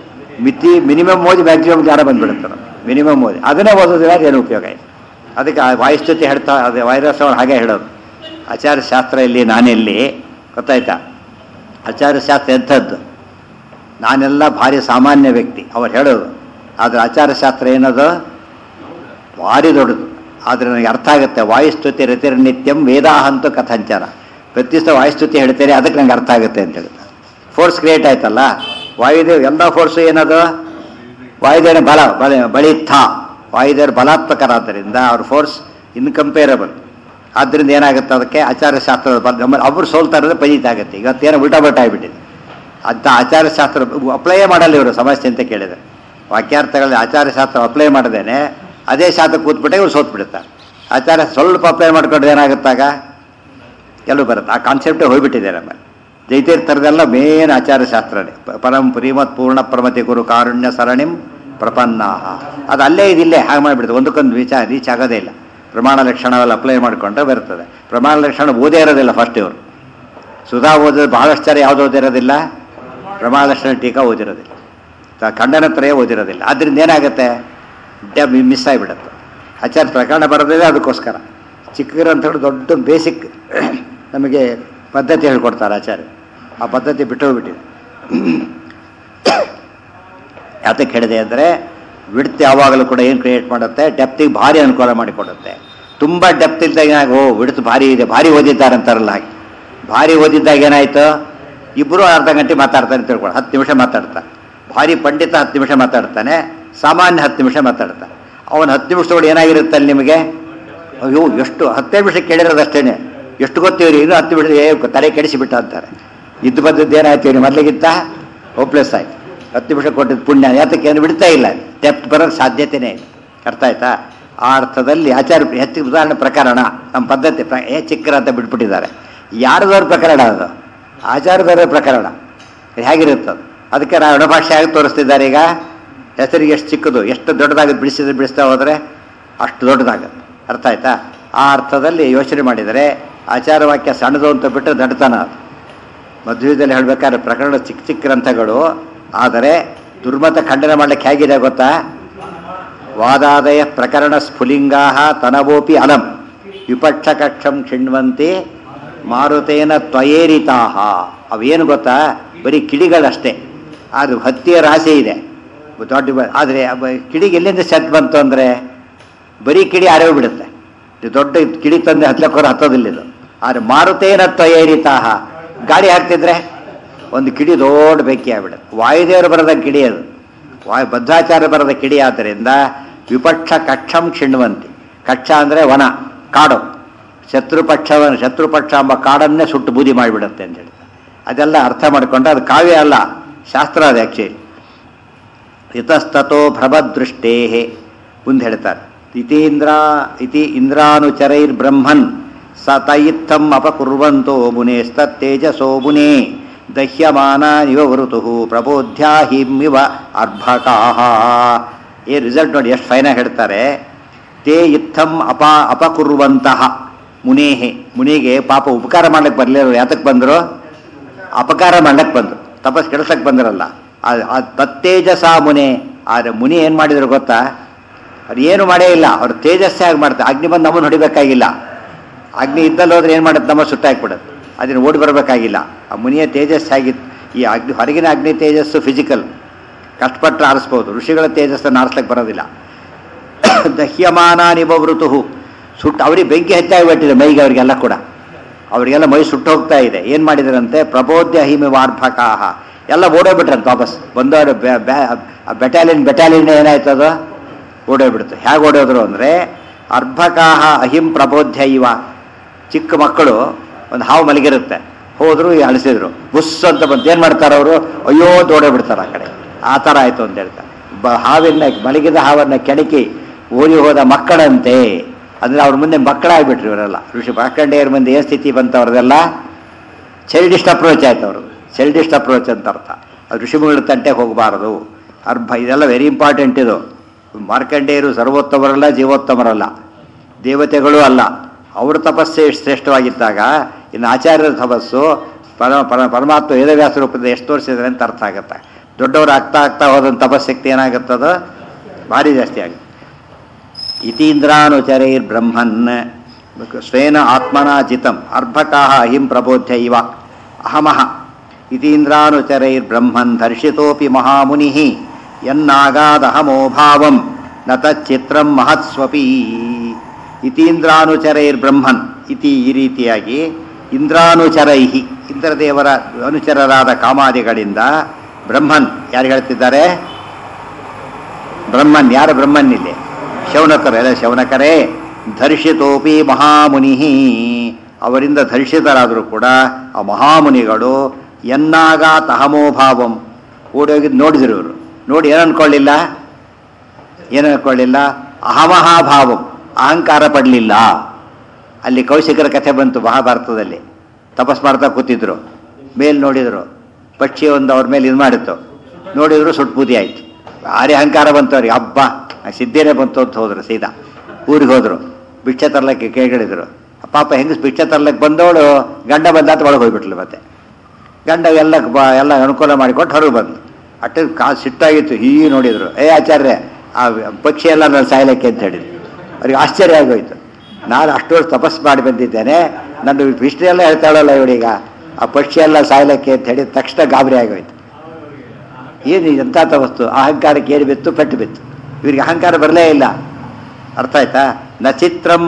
ಮಿನಿಮಮ್ ಓದಿ ಮ್ಯಾಕ್ಸಿಮಮ್ ಜ್ಞಾನ ಬಂದುಬಿಡುತ್ತದೆ. ಮಿನಿಮಮ್ ಓದಿ ಅದನ್ನೇ ಓದೋದಿಲ್ಲ, ಏನು ಉಪಯೋಗ ಇದೆ. ಅದಕ್ಕೆ ವಾಯುಸ್ತುತಿ ಹೇಳ್ತಾ, ಅದೇ ವೈರಸ್ ಅವ್ರು ಹಾಗೆ ಹೇಳೋದು. ಆಚಾರ್ಯಶಾಸ್ತ್ರ ಇಲ್ಲಿ ನಾನೆಲ್ಲಿ ಗೊತ್ತಾಯ್ತಾ, ಆಚಾರ್ಯಶಾಸ್ತ್ರ ಎಂಥದ್ದು, ನಾನೆಲ್ಲ ಭಾರಿ ಸಾಮಾನ್ಯ ವ್ಯಕ್ತಿ ಅವ್ರು ಹೇಳೋದು. ಆದರೆ ಆಚಾರ್ಯಶಾಸ್ತ್ರ ಏನದು ಭಾರಿ ದೊಡ್ಡದು. ಆದರೆ ನನಗೆ ಅರ್ಥ ಆಗುತ್ತೆ. ವಾಯುಸ್ತುತಿ ರತಿರ್ನಿತ್ಯಂ ವೇದಾಹಂತು ಕಥಂಚನ. ಪ್ರತಿ ದಿವಸ ವಾಯುಸ್ತುತಿ ಹೇಳ್ತೇನೆ, ಅದಕ್ಕೆ ನಂಗೆ ಅರ್ಥ ಆಗುತ್ತೆ ಅಂತ ಹೇಳ್ತಾರೆ. ಫೋರ್ಸ್ ಕ್ರಿಯೇಟ್ ಆಯ್ತಲ್ಲ, ವಾಯುದೇವ್ ಎಲ್ಲ ಫೋರ್ಸು ಏನದು, ವಾಯುದೇವನ ಬಳಿತ್ಥ. ವಾಯುದೇವರು ಬಲಾತ್ಮಕರಾದ್ದರಿಂದ ಅವ್ರ ಫೋರ್ಸ್ ಇನ್ಕಂಪೇರಬಲ್. ಆದ್ದರಿಂದ ಏನಾಗುತ್ತೆ, ಅದಕ್ಕೆ ಆಚಾರ್ಯಶಾಸ್ತ್ರದ ಒಬ್ಬರು ಸೋಲ್ತಾ ಇರೋದ್ರೆ ಪಜಿತ ಆಗುತ್ತೆ. ಇವತ್ತೇನೋ ಉಲ್ಟಾ ಬಲ್ಟ ಆಗಿಬಿಟ್ಟಿದೆ. ಅಂತ ಆಚಾರ್ಯಶಾಸ್ತ್ರ ಅಪ್ಲೈಯೇ ಮಾಡಲ್ಲ ಇವರು. ಸಮಸ್ಯೆ ಅಂತ ಕೇಳಿದರೆ ವಾಕ್ಯಾರ್ಥಗಳಲ್ಲಿ ಆಚಾರ್ಯಶಾಸ್ತ್ರ ಅಪ್ಲೈ ಮಾಡದೇನೆ ಅದೇ ಶಾಸ್ತ್ರ ಕೂತ್ಬಿಟ್ಟೆ ಇವ್ರು ಸೋತ್ಬಿಡುತ್ತಾರೆ. ಆಚಾರ್ಯ ಸ್ವಲ್ಪ ಅಪ್ಲೈ ಮಾಡ್ಕೊಂಡ್ರೆ ಏನಾಗುತ್ತಾಗ ಎಲ್ಲೂ ಬರುತ್ತೆ. ಆ ಕಾನ್ಸೆಪ್ಟೇ ಹೋಗ್ಬಿಟ್ಟಿದೆ ನಮ್ಮಲ್ಲಿ. ಜೈತೀರ್ಥರದೆಲ್ಲ ಮೇನ್ ಆಚಾರ್ಯಶಾಸ್ತ್ರನೇ. ಪರಂ ಪ್ರೀಮತ್ ಪೂರ್ಣ ಪ್ರಮತಿ ಗುರು ಕಾರುಣ್ಯ ಸರಣಿಂ ಪ್ರಪನ್ನಾ. ಅದು ಅಲ್ಲೇ ಇದಿಲ್ಲೇ ಹಾಗೆ ಮಾಡಿಬಿಡ್ತದೆ. ಒಂದಕ್ಕೊಂದು ರೀಚ್ ಆಗೋದೇ ಇಲ್ಲ. ಪ್ರಮಾಣ ಲಕ್ಷಣವೆಲ್ಲ ಅಪ್ಲೈ ಮಾಡಿಕೊಂಡ್ರೆ ಬರ್ತದೆ. ಪ್ರಮಾಣ ಲಕ್ಷಣ ಓದೇ ಇರೋದಿಲ್ಲ ಫಸ್ಟ್ ಇವರು. ಸುಧಾ ಓದಿದ್ರೆ ಬಹಳಷ್ಟು ಜನ ಯಾವುದು ಓದಿರೋದಿಲ್ಲ, ಪ್ರಮಾಣ ಲಕ್ಷಣ ಟೀಕಾ ಓದಿರೋದಿಲ್ಲ, ಖಂಡನತ್ರಯ ಓದಿರೋದಿಲ್ಲ. ಆದ್ದರಿಂದ ಏನಾಗುತ್ತೆ, ಮಿಸ್ ಆಗಿಬಿಡುತ್ತೆ. ಆಚಾರ್ಯ ಪ್ರಕರಣ ಬರೋದಿಲ್ಲ. ಅದಕ್ಕೋಸ್ಕರ ಚಿಕ್ಕ ಗ್ರಂಥಗಳು ದೊಡ್ಡ ಬೇಸಿಕ್ ನಮಗೆ ಪದ್ಧತಿ ಹೇಳ್ಕೊಡ್ತಾರೆ ಆಚಾರ್ಯ. ಆ ಪದ್ಧತಿ ಬಿಟ್ಟು ಹೋಗ್ಬಿಟ್ಟಿದೆ. ಯಾತಕ್ಕೆ ಹೇಳಿದೆ ಅಂದರೆ, ವಿಡ್ತ್ ಯಾವಾಗಲೂ ಕೂಡ ಏನು ಕ್ರಿಯೇಟ್ ಮಾಡುತ್ತೆ, ಡೆಪ್ತಿಗೆ ಭಾರಿ ಅನುಕೂಲ ಮಾಡಿಕೊಡುತ್ತೆ. ತುಂಬ ಡೆಪ್ತ್ ಇದ್ದಾಗ ಏನಾಗ ವಿಡ್ತ್ ಭಾರಿ ಇದೆ, ಭಾರಿ ಓದಿದ್ದಾರೆ ಅಂತಾರಲ್ಲ ಹಾಗೆ. ಭಾರಿ ಓದಿದ್ದಾಗ ಏನಾಯಿತು, ಇಬ್ಬರು ಅರ್ಧ ಗಂಟೆ ಮಾತಾಡ್ತಾನೆ ತಿಳ್ಕೊಂಡು 10 ನಿಮಿಷ ಮಾತಾಡ್ತಾನೆ. ಭಾರಿ ಪಂಡಿತ 10 ನಿಮಿಷ ಮಾತಾಡ್ತಾನೆ, ಸಾಮಾನ್ಯ 10 ನಿಮಿಷ ಮಾತಾಡ್ತಾನೆ. ಅವನು 10 ನಿಮಿಷದೊಳಗೆ ಏನಾಗಿರುತ್ತೆ ಅಲ್ಲಿ ನಿಮಗೆ, ಅಯ್ಯೋ ಎಷ್ಟು 10 ನಿಮಿಷ ಕೇಳಿರೋದಷ್ಟೇ, ಎಷ್ಟು ಗೊತ್ತೀವ್ರಿ, ಇನ್ನೂ 10 ನಿಮಿಷ ತಲೆ ಕೆಡಿಸಿಬಿಟ್ಟ ಅಂತಾರೆ. ಇದ್ದು ಬಂದದ್ದು ಏನಾಯ್ತು ಇವ್ರಿ ಮೊದಲಿಗಿಂತ ಹೋಪ್ಲೆಸ್ ಆಯ್ತು. 10 ನಿಮಿಷ ಕೊಟ್ಟಿದ್ದು ಪುಣ್ಯ. ಯಾತಕ್ಕೆ ಏನು ಬಿಡ್ತಾ ಇಲ್ಲ, ಡೆಪ್ತ್ ಬರೋಕ್ಕೆ ಸಾಧ್ಯತೆಯೇ ಇಲ್ಲ. ಅರ್ಥ ಆಯ್ತಾ? ಆ ಅರ್ಥದಲ್ಲಿ ಆಚಾರ್ಯ ಹೆಚ್ಚು ಉದಾಹರಣೆ ಪ್ರಕರಣ ನಮ್ಮ ಪದ್ಧತಿ ಚಿಕ್ಕರ ಅಂತ ಬಿಟ್ಬಿಟ್ಟಿದ್ದಾರೆ. ಯಾರದವ್ರ ಪ್ರಕರಣ ಅದು, ಆಚಾರ್ಯದವರ ಪ್ರಕರಣ ಹೇಗಿರುತ್ತದು. ಅದಕ್ಕೆ ನಾವು ಎಡಭಾಷೆ ಆಗಿ ತೋರಿಸ್ತಿದ್ದಾರೆ. ಈಗ ಹೆಸರಿಗೆ ಎಷ್ಟು ಚಿಕ್ಕದು, ಎಷ್ಟು ದೊಡ್ಡದಾಗುತ್ತೆ, ಬಿಡಿಸ್ತಾ ಹೋದರೆ ಅಷ್ಟು ದೊಡ್ಡದಾಗುತ್ತೆ. ಅರ್ಥ ಆಯ್ತಾ? ಆ ಅರ್ಥದಲ್ಲಿ ಯೋಚನೆ ಮಾಡಿದರೆ ಆಚಾರ ವಾಕ್ಯ ಸಣ್ಣದು ಅಂತ ಬಿಟ್ಟರೆ ದಡ್ತನ ಅದು. ಮಧ್ವದಲ್ಲಿ ಹೇಳಬೇಕಾದ್ರೆ ಪ್ರಕರಣ ಚಿಕ್ಕ ಚಿಕ್ಕ ಗ್ರಂಥಗಳು, ಆದರೆ ದುರ್ಮತ ಖಂಡನೆ ಮಾಡಲಿಕ್ಕೆ ಹೇಗಿದೆ ಗೊತ್ತಾ, ವಾದಾದಯ ಪ್ರಕರಣ ಸ್ಫುಲಿಂಗಾ ತನವೋಪಿ ಅಲಂ ವಿಪಕ್ಷ ಕಕ್ಷಂ ಕ್ಷಿಣ್ವಂತಿ ಮಾರುತೇನ ತ್ವಯೇರಿತಾ. ಅವೇನು ಗೊತ್ತಾ, ಬರೀ ಕಿಡಿಗಳಷ್ಟೇ. ಅದು ಹತ್ತಿಯ ರಾಶಿ ಇದೆ ದೊಡ್ಡ. ಆದರೆ ಕಿಡಿಗೆ ಎಲ್ಲಿಂದ ಸತ್ ಬಂತು ಅಂದರೆ ಬರೀ ಕಿಡಿ ಆರೇ ಬಿಡುತ್ತೆ. ದೊಡ್ಡ ಕಿಡಿ ತಂದೆ ಹತ್ತಲಕ್ಕೋರು ಹತ್ತೋದಿಲ್ಲ ಇದು. ಆದರೆ ಮಾರುತೇನ ತ್ವಯೇರಿತಾ, ಗಾಡಿ ಹಾಕ್ತಿದ್ರೆ ಒಂದು ಕಿಡಿ ದೊಡ್ಡ ಬೆಂಕಿ ಆಗ್ಬಿಡುತ್ತೆ. ವಾಯುದೇವರು ಬರದ ಕಿಡಿ ಅದು, ಬದ್ಧಾಚಾರ್ಯ ಬರದ ಕಿಡಿ. ಆದ್ದರಿಂದ ವಿಪಕ್ಷ ಕಕ್ಷಂ ಕ್ಷಿಣ್ವಂತಿ. ಕಕ್ಷ ಅಂದರೆ ವನ, ಕಾಡು. ಶತ್ರುಪಕ್ಷ ಎಂಬ ಕಾಡನ್ನೇ ಸುಟ್ಟು ಬೂದಿ ಮಾಡಿಬಿಡುತ್ತೆ ಅಂತ ಹೇಳ್ತಾರೆ. ಅದೆಲ್ಲ ಅರ್ಥ ಮಾಡಿಕೊಂಡ್ರೆ ಅದು ಕಾವ್ಯ ಅಲ್ಲ, ಶಾಸ್ತ್ರ ಅದು ಆ್ಯಕ್ಚುಲಿ. ಇತಸ್ತೋ ಭ್ರಮದೃಷ್ಟೇ ಮುಂದೆ ಹೇಳ್ತಾರೆ, ಇತಿ ಇಂದ್ರಾನುಚರೈರ್ಬ್ರಹ್ಮನ್ ಸ ತಯಿತ್ತಂ ಅಪಕುರ್ವಂತೋ ಮುನೇಸ್ತೇಜಸೋ ಮುನೇ ದಹ್ಯಮಾನಿವ ವೃತು ಪ್ರಬೋಧ್ಯಾಹಿಮಿವ ಅರ್ಭಕಾಹ. ಈ ರಿಸಲ್ಟ್ ನೋಡಿ ಎಷ್ಟು ಫೈನಾಗಿ ಹೇಳ್ತಾರೆ. ತೇ ಇತ್ತಂ ಅಪಕುರ್ವಂತಹ ಮುನೇಹೆ, ಮುನಿಗೆ ಪಾಪ ಉಪಕಾರ ಮಾಡ್ಲಿಕ್ಕೆ ಬರಲಿಲ್ಲ, ಯಾತಕ್ಕೆ ಬಂದರು? ಅಪಕಾರ ಮಾಡ್ಲಿಕ್ಕೆ ಬಂದರು, ತಪಸ್ ಕೆಡ್ಸಕ್ಕೆ ಬಂದಿರಲ್ಲ. ತತ್ತೇಜಸ ಮುನೆ. ಆದರೆ ಮುನಿ ಏನು ಮಾಡಿದ್ರು ಗೊತ್ತಾ? ಅವ್ರು ಏನು ಮಾಡೇ ಇಲ್ಲ, ಅವ್ರು ತೇಜಸ್ಸಾಗಿ ಮಾಡ್ತಾರೆ. ಅಗ್ನಿ ಬಂದು ನಮ್ಮನ್ನು ಹೊಡಿಬೇಕಾಗಿಲ್ಲ, ಅಗ್ನಿ ಇದ್ದಲ್ಲಿ ಹೋದ್ರೆ ಏನು ಮಾಡುತ್ತೆ, ನಮ್ಮ ಸುಟ್ಟಾಕ್ಬಿಡುತ್ತೆ. ಅದನ್ನು ಓಡಿ ಬರಬೇಕಾಗಿಲ್ಲ. ಆ ಮುನಿಯ ತೇಜಸ್ಸಾಗಿತ್ತು. ಈ ಅಗ್ನಿ ಹೊರಗಿನ ಅಗ್ನಿ ತೇಜಸ್ಸು ಫಿಸಿಕಲ್, ಕಷ್ಟಪಟ್ಟರೆ ಆರಿಸ್ಬೋದು. ಋಷಿಗಳ ತೇಜಸ್ಸನ್ನು ಆರಿಸ್ಲಿಕ್ಕೆ ಬರೋದಿಲ್ಲ. ದಹ್ಯಮಾನಿವ ವೃತು, ಸುಟ್ಟು ಅವ್ರಿಗೆ ಬೆಂಕಿ ಹೆಚ್ಚಾಗಿ ಬಿಟ್ಟಿದೆ ಮೈಗೆ, ಅವರಿಗೆಲ್ಲ ಕೂಡ ಅವರಿಗೆಲ್ಲ ಮೈ ಸುಟ್ಟು ಹೋಗ್ತಾ ಇದೆ. ಏನು ಮಾಡಿದ್ರಂತೆ? ಪ್ರಬೋಧ್ಯ ಹಿಮಿವ ಅರ್ಭಕಾಹ, ಎಲ್ಲ ಓಡೋಗ್ಬಿಟ್ರಂತೆ ವಾಪಸ್. ಬಂದವರು ಬೆಟಾಲಿಯನ್ ಏನಾಯ್ತು, ಅದು ಓಡೋಗ್ಬಿಡ್ತು. ಹೇಗೆ ಓಡೋದ್ರು ಅಂದರೆ ಅರ್ಭಕಾಹ ಅಹಿಂ ಪ್ರಬೋಧ್ಯ ಇವ. ಚಿಕ್ಕ ಮಕ್ಕಳು ಒಂದು ಹಾವು ಮಲಗಿರುತ್ತೆ, ಹೋದ್ರು ಅಳಿಸಿದ್ರು, ಬುಸ್ ಅಂತ ಬಂತು. ಏನು ಮಾಡ್ತಾರೆ ಅವರು? ಅಯ್ಯೋ ಓಡೋಗ್ಬಿಡ್ತಾರೆ ಆ ಕಡೆ. ಆ ಥರ ಆಯಿತು ಅಂತ ಹೇಳ್ತಾರೆ. ಹಾವಿನ ಮಲಗಿದ ಹಾವನ್ನು ಕೆಣಕಿ ಓಡಿ ಹೋದ ಮಕ್ಕಳಂತೆ. ಅಂದರೆ ಅವ್ರ ಮುಂದೆ ಮಕ್ಕಳಾಗ್ಬಿಟ್ರು ಇವರೆಲ್ಲ. ಋಷಿ ಮಾರ್ಕಂಡೇಯರ ಮುಂದೆ ಏನು ಸ್ಥಿತಿ ಬಂತು ಅವ್ರದೆಲ್ಲ? ಚೈಲ್ಡಿಸ್ಟ್ ಅಪ್ರೋಚ್ ಆಯ್ತು ಅವ್ರದ್ದು. ಚೈಲ್ಡಿಸ್ಟ್ ಅಪ್ರೋಚ್ ಅಂತ ಅರ್ಥ. ಅದು ಋಷಿಮುಗಳ ತಂಟೆಗೆ ಹೋಗಬಾರದು. ಇದೆಲ್ಲ ವೆರಿ ಇಂಪಾರ್ಟೆಂಟ್. ಇದು ಮಾರ್ಕಂಡೇಯರು ಸರ್ವೋತ್ತಮರಲ್ಲ, ಜೀವೋತ್ತಮರಲ್ಲ, ದೇವತೆಗಳು ಅಲ್ಲ. ಅವ್ರ ತಪಸ್ಸೇ ಶ್ರೇಷ್ಠವಾಗಿದ್ದಾಗ ಇನ್ನು ಆಚಾರ್ಯರ ತಪಸ್ಸು ಪರಮಾತ್ಮ ವೇದವ್ಯಾಸ ರೂಪದಿಂದ ಎಷ್ಟು ತೋರಿಸಿದ್ರೆ ಅಂತ ಅರ್ಥ ಆಗುತ್ತೆ. ದೊಡ್ಡವರು ಆಗ್ತಾ ಹೋದಂಥ ತಪಸ್ಸಕ್ತಿ ಏನಾಗುತ್ತದೋ ಭಾರಿ ಜಾಸ್ತಿ ಆಗುತ್ತೆ. ಇತೀಂದ್ರಾನುಚರೈರ್ಬ್ರಹ್ಮನ್ ಸ್ವೇನ ಆತ್ಮನಾ ಜಿತಂ ಅರ್ಭಕಾಹ ಅಹಿಂ ಪ್ರಬೋಧ್ಯ ಇವ ಅಹಮಃ. ಇತೀಂದ್ರಾನುಚರೈರ್ಬ್ರಹ್ಮನ್ ದರ್ಶಿತೋಪಿ ಮಹಾಮುನಿ ಯನ್ನಾಗಾದಹಮೋಭಾವಂ ನ ತಚ್ಚಿತ್ರಂ ಮಹತ್ಸ್ವಪಿ. ಇತೀಂದ್ರಾನುಚರೈರ್ಬ್ರಹ್ಮನ್ ಇತಿ, ಈ ರೀತಿಯಾಗಿ ಇಂದ್ರಾನುಚರೈಹಿ, ಇಂದ್ರದೇವರ ಅನುಚರರಾದ ಕಾಮಾದಿಗಳಿಂದ ಬ್ರಹ್ಮನ್ ಯಾರು ಹೇಳ್ತಿದ್ದಾರೆ? ಬ್ರಹ್ಮನ್ ಯಾರು? ಬ್ರಹ್ಮನ್ ಇಲ್ಲಿ ಶೌನಕರು. ಎಲ್ಲ ಶೌನಕರೇ. ಧರ್ಷಿತೋಪಿ ಮಹಾಮುನಿ, ಅವರಿಂದ ಧರ್ಷಿತರಾದರೂ ಕೂಡ ಆ ಮಹಾಮುನಿಗಳು ಎನ್ನಾಗಾತ್ ಅಹಮೋಭಾವಂ, ಓಡೋಗಿದ್ದು ನೋಡಿದ್ರು ಇವರು. ನೋಡಿ ಏನು ಅನ್ಕೊಳ್ಳಿಲ್ಲ, ಅಹಮಹಾಭಾವಂ, ಅಹಂಕಾರ ಪಡಲಿಲ್ಲ. ಅಲ್ಲಿ ಕೌಶಿಕರ ಕಥೆ ಬಂತು ಮಹಾಭಾರತದಲ್ಲಿ. ತಪಸ್ ಮಾಡ್ತಾ ಕೂತಿದ್ರು, ಮೇಲೆ ನೋಡಿದ್ರು ಪಕ್ಷಿ ಒಂದು ಅವ್ರ ಮೇಲೆ ಇದು ಮಾಡಿತ್ತು, ನೋಡಿದ್ರು ಸುಟ್ಟು ಬೂದಿ ಆಯ್ತು. ಭಾರಿ ಅಹಂಕಾರ ಬಂತು ಅವ್ರಿಗೆ. ಹಬ್ಬ ಸಿದ್ಧೇನೆ ಬಂತು ಅಂತ ಹೋದ್ರು. ಸೀದಾ ಊರಿಗೆ ಹೋದ್ರು, ಭಿಕ್ಷೆ ತರ್ಲಕ್ಕೆ ಕೇಳಿದ್ರು. ಪಾಪ ಹೆಂಗಸ್ ಭಿಕ್ಷೆ ತರ್ಲಕ್ಕೆ ಬಂದವಳು ಗಂಡ ಬಂದಾತ ಒಳಗೆ ಹೋಗ್ಬಿಟ್ಲು. ಮತ್ತೆ ಗಂಡ ಎಲ್ಲ ಅನುಕೂಲ ಮಾಡಿಕೊಟ್ಟು ಹೊರಗೆ ಬಂದು ಅಟ್ಟು ಸಿಟ್ಟಾಗಿತ್ತು. ನೋಡಿದ್ರು, ಆಚಾರ್ಯ ಆ ಪಕ್ಷಿ ಎಲ್ಲ ನಾನು ಸಾಯ್ಲಿಕ್ಕೆ ಅಂತ ಹೇಳಿದ್ರು. ಅವ್ರಿಗೆ ಆಶ್ಚರ್ಯ ಆಗೋಯ್ತು. ನಾನು ಅಷ್ಟು ವರ್ಷ ತಪಸ್ಸು ಮಾಡಿ ಬಂದಿದ್ದೇನೆ, ನನ್ನ ಹಿಸ್ಟ್ರಿ ಎಲ್ಲ ಹೇಳ್ತಾಳಲ್ಲ ಇವಳೀಗ ಆ ಪಕ್ಷಿ ಎಲ್ಲ ಸಾಯ್ಲಿಕ್ಕೆ ಅಂತ ಹೇಳಿದ ತಕ್ಷಣ ಗಾಬರಿ ಆಗೋಯ್ತು. ಏನು ಎಂಥ ತಪಸ್ಸು, ಅಹಂಕಾರಕ್ಕೆ ಏನು ಬಿತ್ತು, ಪೆಟ್ಟು ಬಿತ್ತು. ಇವರಿಗೆ ಅಹಂಕಾರ ಬರಲೇ ಇಲ್ಲ. ಅರ್ಥ ಆಯ್ತಾ? ನಚಿತ್ರಂ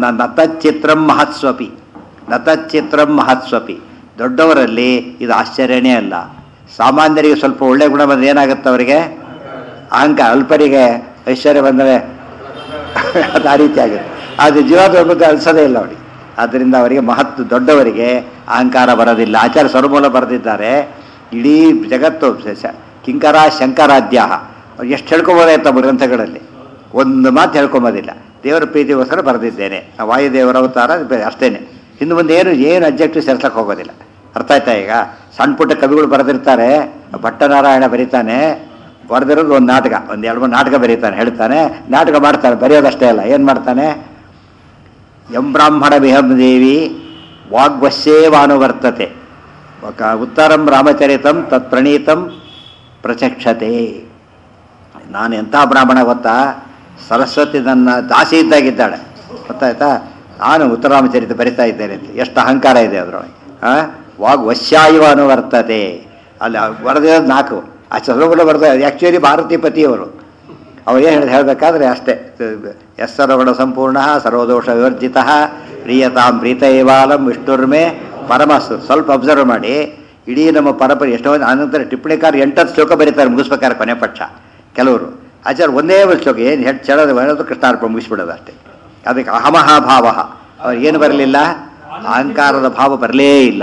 ಮಹತ್ಸ್ವಪಿ. ದೊಡ್ಡವರಲ್ಲಿ ಇದು ಆಶ್ಚರ್ಯನೇ ಅಲ್ಲ. ಸಾಮಾನ್ಯರಿಗೆ ಸ್ವಲ್ಪ ಒಳ್ಳೆ ಗುಣ ಬಂದರೆ ಏನಾಗುತ್ತೆ ಅವರಿಗೆ? ಅಹಂಕಾರ. ಅಲ್ಪರಿಗೆ ಐಶ್ವರ್ಯ ಬಂದರೆ ಅದು ಆ ರೀತಿ ಆಗುತ್ತೆ. ಅದು ಜೀವದ ಬಗ್ಗೆ ಅನಿಸೋದೇ ಇಲ್ಲ ಅವರಿಗೆ. ಆದ್ದರಿಂದ ಅವರಿಗೆ ದೊಡ್ಡವರಿಗೆ ಅಹಂಕಾರ ಬರೋದಿಲ್ಲ. ಆಚಾರ್ಯ ಸ್ವರಮೂಲ ಬರೆದಿದ್ದಾರೆ, ಇಡೀ ಜಗತ್ತು ಕಿಂಕರ ಶಂಕರಾಧ್ಯ. ಅವ್ರು ಎಷ್ಟು ಹೇಳ್ಕೊಬೋದಾಯ್ತು ತಮ್ಮ ಗ್ರಂಥಗಳಲ್ಲಿ, ಒಂದು ಮಾತು ಹೇಳ್ಕೊಂಬೋದಿಲ್ಲ. ದೇವರ ಪ್ರೀತಿಗೋಸ್ಕರ ಬರೆದಿದ್ದೇನೆ, ವಾಯುದೇವರ ಅವತಾರ ಅಷ್ಟೇನೆ. ಹಿಂದೆ ಮುಂದೆ ಏನು ಅಬ್ಜೆಕ್ಟಿವ್ ಸೇರ್ಸಕ್ಕೆ ಹೋಗೋದಿಲ್ಲ. ಅರ್ಥ ಆಯ್ತಾ? ಈಗ ಸಣ್ಣ ಪುಟ್ಟ ಕವಿಗಳು ಬರೆದಿರ್ತಾರೆ. ಭಟ್ಟನಾರಾಯಣ ಬರೀತಾನೆ, ಬರೆದಿರೋದು ಒಂದು ನಾಟಕ, ಒಂದು 2-3 ನಾಟಕ ಬರೀತಾನೆ, ಹೇಳ್ತಾನೆ, ನಾಟಕ ಮಾಡ್ತಾನೆ. ಬರೆಯೋದಷ್ಟೇ ಅಲ್ಲ, ಏನು ಮಾಡ್ತಾನೆ? ಎಂ ಬ್ರಾಹ್ಮಣ ವಿಹಂದೇವಿ ವಾಗ್ವಶ್ಯೇವಾನುವರ್ತತೆ ಉತ್ತರಂ ರಾಮಚರಿತಂ ತತ್ ಪ್ರಣೀತಂ ಪ್ರಚಕ್ಷತೆ. ನಾನು ಎಂಥ ಬ್ರಾಹ್ಮಣ ಗೊತ್ತಾ? ಸರಸ್ವತಿ ನನ್ನ ದಾಸಿ ಇದ್ದಾಗಿದ್ದಾಳೆ, ಗೊತ್ತಾಯ್ತಾ? ನಾನು ಉತ್ತರಾಮಚರಿತ ಬರಿತಾ ಇದ್ದೇನೆ ಅಂತ. ಎಷ್ಟು ಅಹಂಕಾರ ಇದೆ ಅದರೊಳಗೆ. ವಾಗ್ವಶ್ಯಾಯುವ ಅನುವರ್ತತೆ. ಅಲ್ಲಿ ಬರೆದಿರೋದು 4. ಆ ಚಂದ್ರಗುಲ ಬರೆದ ಆ್ಯಕ್ಚುಲಿ ಭಾರತೀ ಪತಿಯವರು. ಅವ್ರು ಏನು ಹೇಳಬೇಕಾದ್ರೆ ಅಷ್ಟೇ, ಯಸ್ಸರ್ವಗುಣ ಸಂಪೂರ್ಣ ಸರ್ವದೋಷ ವಿವರ್ಜಿತ ಪ್ರಿಯತಾಂ ಪ್ರೀತೈವಾಲಂ ವಿಷ್ಣುರ್ಮೆ ಪರಮಸ್ಸು. ಸ್ವಲ್ಪ ಅಬ್ಸರ್ವ್ ಮಾಡಿ, ಇಡೀ ನಮ್ಮ ಪರಂಪರೆ ಎಷ್ಟೋ ಅನಂತರ ಟಿಪ್ಪಣಿಕಾರ 8 ಶ್ಲೋಕ ಬರೀತಾರೆ ಮುಗಿಸ್ಬೇಕಾದ್ರೆ ಕೊನೆ ಪಕ್ಷ. ಕೆಲವರು ಆಚಾರ್ಯ ಒಂದೇ ಒಂದು ಶ್ಲೋಕ ಏನು ಹೇಳಿ ಹೇಳೋದು ಕೃಷ್ಣಾರ್ಪಣೆ ಮುಗಿಸ್ಬಿಡೋದು ಅಷ್ಟೇ. ಅದಕ್ಕೆ ಅಹಮಹಾಭಾವ ಅವ್ರಿಗೇನು ಬರಲಿಲ್ಲ, ಅಹಂಕಾರದ ಭಾವ ಬರಲೇ ಇಲ್ಲ.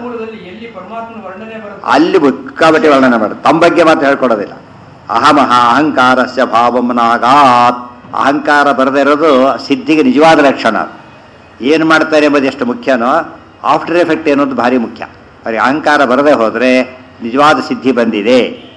ಅಲ್ಲಿ ಬುಕ್ಕಾಬಟ್ಟಿ ವರ್ಣನೆ ಮಾಡೋದು, ತಮ್ಮ ಬಗ್ಗೆ ಮಾತ್ರ ಹೇಳ್ಕೊಡೋದಿಲ್ಲ. ಅಹಮಹ ಅಹಂಕಾರಸ್ಯ ಭಾವಂ ನಾಗಾತ್. ಅಹಂಕಾರ ಬರದೇ ಇರೋದು ಸಿದ್ಧಿಗೆ ನಿಜವಾದ ಲಕ್ಷಣ. ಏನು ಮಾಡ್ತಾರೆ ಎಂಬುದು ಎಷ್ಟು ಮುಖ್ಯನೋ ಆಫ್ಟರ್ ಎಫೆಕ್ಟ್ ಏನೋದು ಭಾರಿ ಮುಖ್ಯ. ಅವ್ರಿಗೆ ಅಹಂಕಾರ ಬರದೇ ಹೋದರೆ ನಿಜವಾದ ಸಿದ್ಧಿ ಬಂದಿದೆ.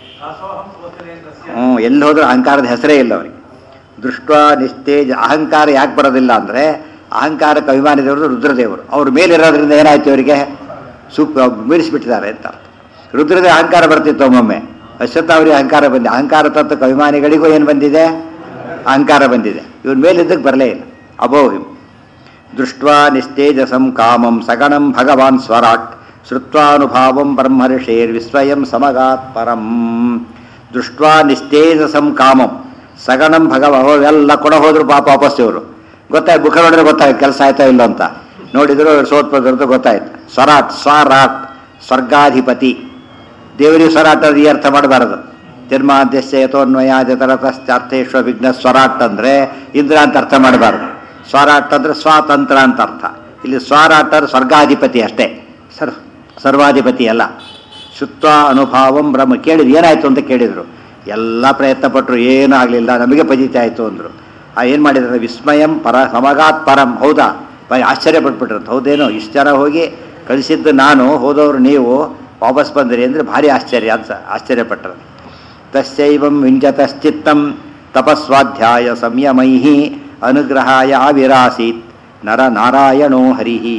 ಎಲ್ಲಿ ಹೋದ್ರೂ ಅಹಂಕಾರದ ಹೆಸರೇ ಇಲ್ಲ ಅವರಿಗೆ. ದೃಷ್ಟ ನಿಸ್ತೇಜ. ಅಹಂಕಾರ ಯಾಕೆ ಬರೋದಿಲ್ಲ ಅಂದರೆ ಅಹಂಕಾರಕ್ಕೆ ಅಭಿಮಾನಿ ದೇವರು ರುದ್ರದೇವರು, ಅವ್ರ ಮೇಲಿರೋದ್ರಿಂದ ಏನಾಯ್ತು ಅವರಿಗೆ ಮೀರಿಸಿಬಿಟ್ಟಿದ್ದಾರೆ ಅಂತ. ರುದ್ರದೇವ ಅಹಂಕಾರ ಬರ್ತಿತ್ತು ಒಮ್ಮೊಮ್ಮೆ, ಅಶ್ವತ್ಥ ಅವರಿಗೆ ಅಹಂಕಾರ ಬಂದಿದೆ. ಅಹಂಕಾರ ತತ್ವಕ್ಕೆ ಅಭಿಮಾನಿಗಳಿಗೂ ಏನು ಬಂದಿದೆ, ಅಹಂಕಾರ ಬಂದಿದೆ. ಇವ್ರ ಮೇಲಿದ್ದಕ್ಕೆ ಬರಲೇ ಇಲ್ಲ. ಅಭೋ ಹಿಂ ದೃಷ್ಟ್ವಾ ನಿಸ್ತೇಜಸಂ ಕಾಮಂ ಸಗಣಂ ಭಗವಾನ್ ಸ್ವರಾಟ್ ಶ್ರುತ್ವಾನುಭಾವಂ ಬ್ರಹ್ಮರ್ಷೇರ್ ವಿಸ್ವಯಂ ಸಮಗಾತ್ ಪರಂ. ದೃಷ್ಟ್ವಾ ನಿಸ್ತೇಜಸಂ ಕಾಮಂ ಸಗಣಂ ಎಲ್ಲ ಕೊಡ ಹೋದ್ರು ಪಾಪ ವಾಪಸ್ ಇವರು. ಗೊತ್ತಾಯ್ತು, ಮುಖ ನೋಡಿದ್ರೆ ಗೊತ್ತಾಯ್ತು ಕೆಲಸ ಆಯ್ತಾ ಇಲ್ಲ ಅಂತ. ನೋಡಿದ್ರು ಸೋತ್ಪದ್ರದ್ದು ಗೊತ್ತಾಯ್ತು. ಸ್ವರಾಟ್ ಸ್ವರಾಟ್ ಸ್ವರ್ಗಾಧಿಪತಿ. ದೇವರಿಗೆ ಸ್ವರಾಟ್ ಅದು ಈ ಅರ್ಥ ಮಾಡಬಾರದು. ಜನ್ಮಾದ್ಯಸ್ಯ ಯಥೋನ್ವಯಾದಿತರತಶ್ಚಾರ್ಥೇಶ್ವ ವಿಘ್ನ. ಸ್ವರಾಟ್ ಅಂದರೆ ಇಂದ್ರ ಅಂತ ಅರ್ಥ ಮಾಡಬಾರದು. ಸ್ವರಾಟ್ ಅಂದರೆ ಸ್ವಾತಂತ್ರ್ಯ ಅಂತ ಅರ್ಥ. ಇಲ್ಲಿ ಸ್ವರಾಟ್ ಸ್ವರ್ಗಾಧಿಪತಿ ಅಷ್ಟೇ, ಸರ್ವಾಧಿಪತಿ ಅಲ್ಲ. ಶುತ್ವ ಅನುಭಾವಂ ಬ್ರಹ್ಮ. ಕೇಳಿದ್ರು ಏನಾಯ್ತು ಅಂತ ಕೇಳಿದರು. ಎಲ್ಲ ಪ್ರಯತ್ನ ಪಟ್ಟರು, ಏನೂ ಆಗಲಿಲ್ಲ, ನಮಗೆ ಫಜಿತ ಆಯಿತು ಅಂದರು. ಏನು ಮಾಡಿದ್ರೆ ವಿಸ್ಮಯಂ ಪರ ಸಮಗಾತ್ ಪರಂ. ಹೌದಾ, ಆಶ್ಚರ್ಯಪಟ್ಬಿಟ್ರಂತ. ಹೌದೇನೋ, ಇಷ್ಟು ಜನ ಹೋಗಿ ಕಳಿಸಿದ್ದು ನಾನು, ಹೋದವರು ನೀವು, ವಾಪಸ್ ಬಂದಿರಿ ಅಂದರೆ ಭಾರಿ ಆಶ್ಚರ್ಯಪಟ್ಟರು. ತಸ್ಯೈವಂ ವಿಂಜತಶ್ಚಿತ್ತಂ ತಪಸ್ವಾಧ್ಯಾಯ ಸಂಯಮೈಃ ಅನುಗ್ರಹಾಯ ಆವಿರಾಸೀತ್ ನರ ನಾರಾಯಣೋ ಹರಿಹಿ.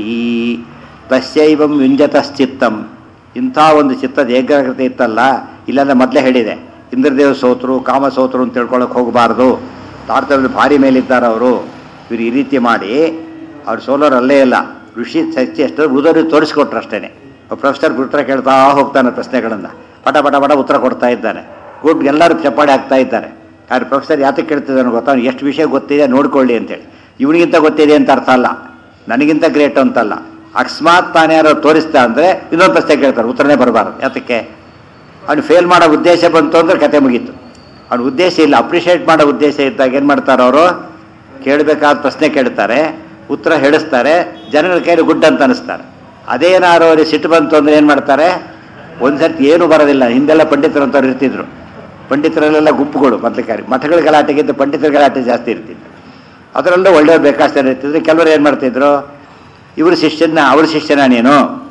ತಸ್ಯೈವಂ ವಿಂಜತಶ್ಚಿತ್ತಂ. ಇಂಥ ಒಂದು ಚಿತ್ತದ ಏಕಾಗ್ರತೆ ಇತ್ತಲ್ಲ, ಇಲ್ಲಾಂದ್ರೆ ಮೊದಲೇ ಹೇಳಿದೆ, ಇಂದ್ರದೇವ ಸೋತರು ಕಾಮ ಸೋತರು ಅಂತ ತಿಳ್ಕೊಳಕ್ಕೆ ಹೋಗಬಾರ್ದು. ತಾರ್ತವ್ಯದ ಭಾರಿ ಮೇಲಿದ್ದಾರೆ ಅವರು. ಇವರು ಈ ರೀತಿ ಮಾಡಿ ಅವ್ರು ಸೋಲೋರು ಅಲ್ಲೇ ಇಲ್ಲ. ಋಷಿ ಶಕ್ತಿ ಎಷ್ಟು ಉಳಿದವ್ರಿಗೆ ತೋರಿಸ್ಕೊಟ್ರು ಅಷ್ಟೇ. ಪ್ರೊಫೆಸರ್ ಉತ್ತರ ಕೇಳ್ತಾ ಹೋಗ್ತಾನೆ, ಪ್ರಶ್ನೆಗಳನ್ನು ಪಟ ಪಟ ಪಟ ಉತ್ತರ ಕೊಡ್ತಾ ಇದ್ದಾನೆ. ಗುಡ್ ಎಲ್ಲರೂ ಚಪ್ಪಾಳೆ ಆಗ್ತಾ ಇದ್ದಾರೆ. ಯಾರು ಪ್ರೊಫೆಸರ್ ಯಾತಕ್ಕೆ ಕೇಳ್ತಿದ್ದಾನೆ ಗೊತ್ತಾ, ಅವ್ನು ಎಷ್ಟು ವಿಷಯ ಗೊತ್ತಿದೆ ನೋಡ್ಕೊಳ್ಳಿ ಅಂತೇಳಿ. ಇವನಿಗಿಂತ ಗೊತ್ತಿದೆ ಅಂತ ಅರ್ಥ ಅಲ್ಲ, ನನಗಿಂತ ಗ್ರೇಟ್ ಅಂತಲ್ಲ. ಅಕಸ್ಮಾತ್ ತಾನು ಯಾರೋ ತೋರಿಸ್ತಾ ಅಂದರೆ ಇನ್ನೊಂದು ಪ್ರಶ್ನೆ ಕೇಳ್ತಾರೆ, ಉತ್ತರನೇ ಬರಬಾರ್ದು. ಯಾತಕ್ಕೆ, ಅವ್ನು ಫೇಲ್ ಮಾಡೋ ಉದ್ದೇಶ ಬಂತು ಅಂದ್ರೆ ಕತೆ ಮುಗೀತು. ಅವ್ನ ಉದ್ದೇಶ ಇಲ್ಲ, ಅಪ್ರಿಷಿಯೇಟ್ ಮಾಡೋ ಉದ್ದೇಶ ಇದ್ದಾಗ ಏನು ಮಾಡ್ತಾರೆ ಅವರು, ಕೇಳಬೇಕಾದ ಪ್ರಶ್ನೆ ಕೇಳ್ತಾರೆ, ಉತ್ತರ ಹೇಳಿಸ್ತಾರೆ, ಜನಗಳ ಕೈಲಿ ಗುಡ್ ಅಂತ ಅನಿಸ್ತಾರೆ. ಅದೇನಾದ್ರು ಅವ್ರಿಗೆ ಸಿಟ್ಟು ಬಂತು ಅಂದರೆ ಏನು ಮಾಡ್ತಾರೆ, ಒಂದು ಸರ್ತಿ ಏನೂ ಬರೋದಿಲ್ಲ. ಹಿಂದೆಲ್ಲ ಪಂಡಿತರಂತವ್ರು ಇರ್ತಿದ್ರು. ಪಂಡಿತರಲ್ಲೆಲ್ಲ ಗುಂಪುಗಳು ಮೊದಲಕಾರಿ, ಮಠಗಳ ಗಲಾಟೆಗಿಂತ ಪಂಡಿತರ ಗಲಾಟೆ ಜಾಸ್ತಿ ಇರ್ತಿದ್ರು. ಅದರಲ್ಲೂ ಒಳ್ಳೆಯ ಬೇಕಾಷ್ಟು ಜನ ಇರ್ತಿದ್ರು. ಕೆಲವರು ಏನು ಮಾಡ್ತಿದ್ರು, ಇವ್ರ ಶಿಷ್ಯನ ಅವ್ರ ಶಿಷ್ಯನ ನೀನು,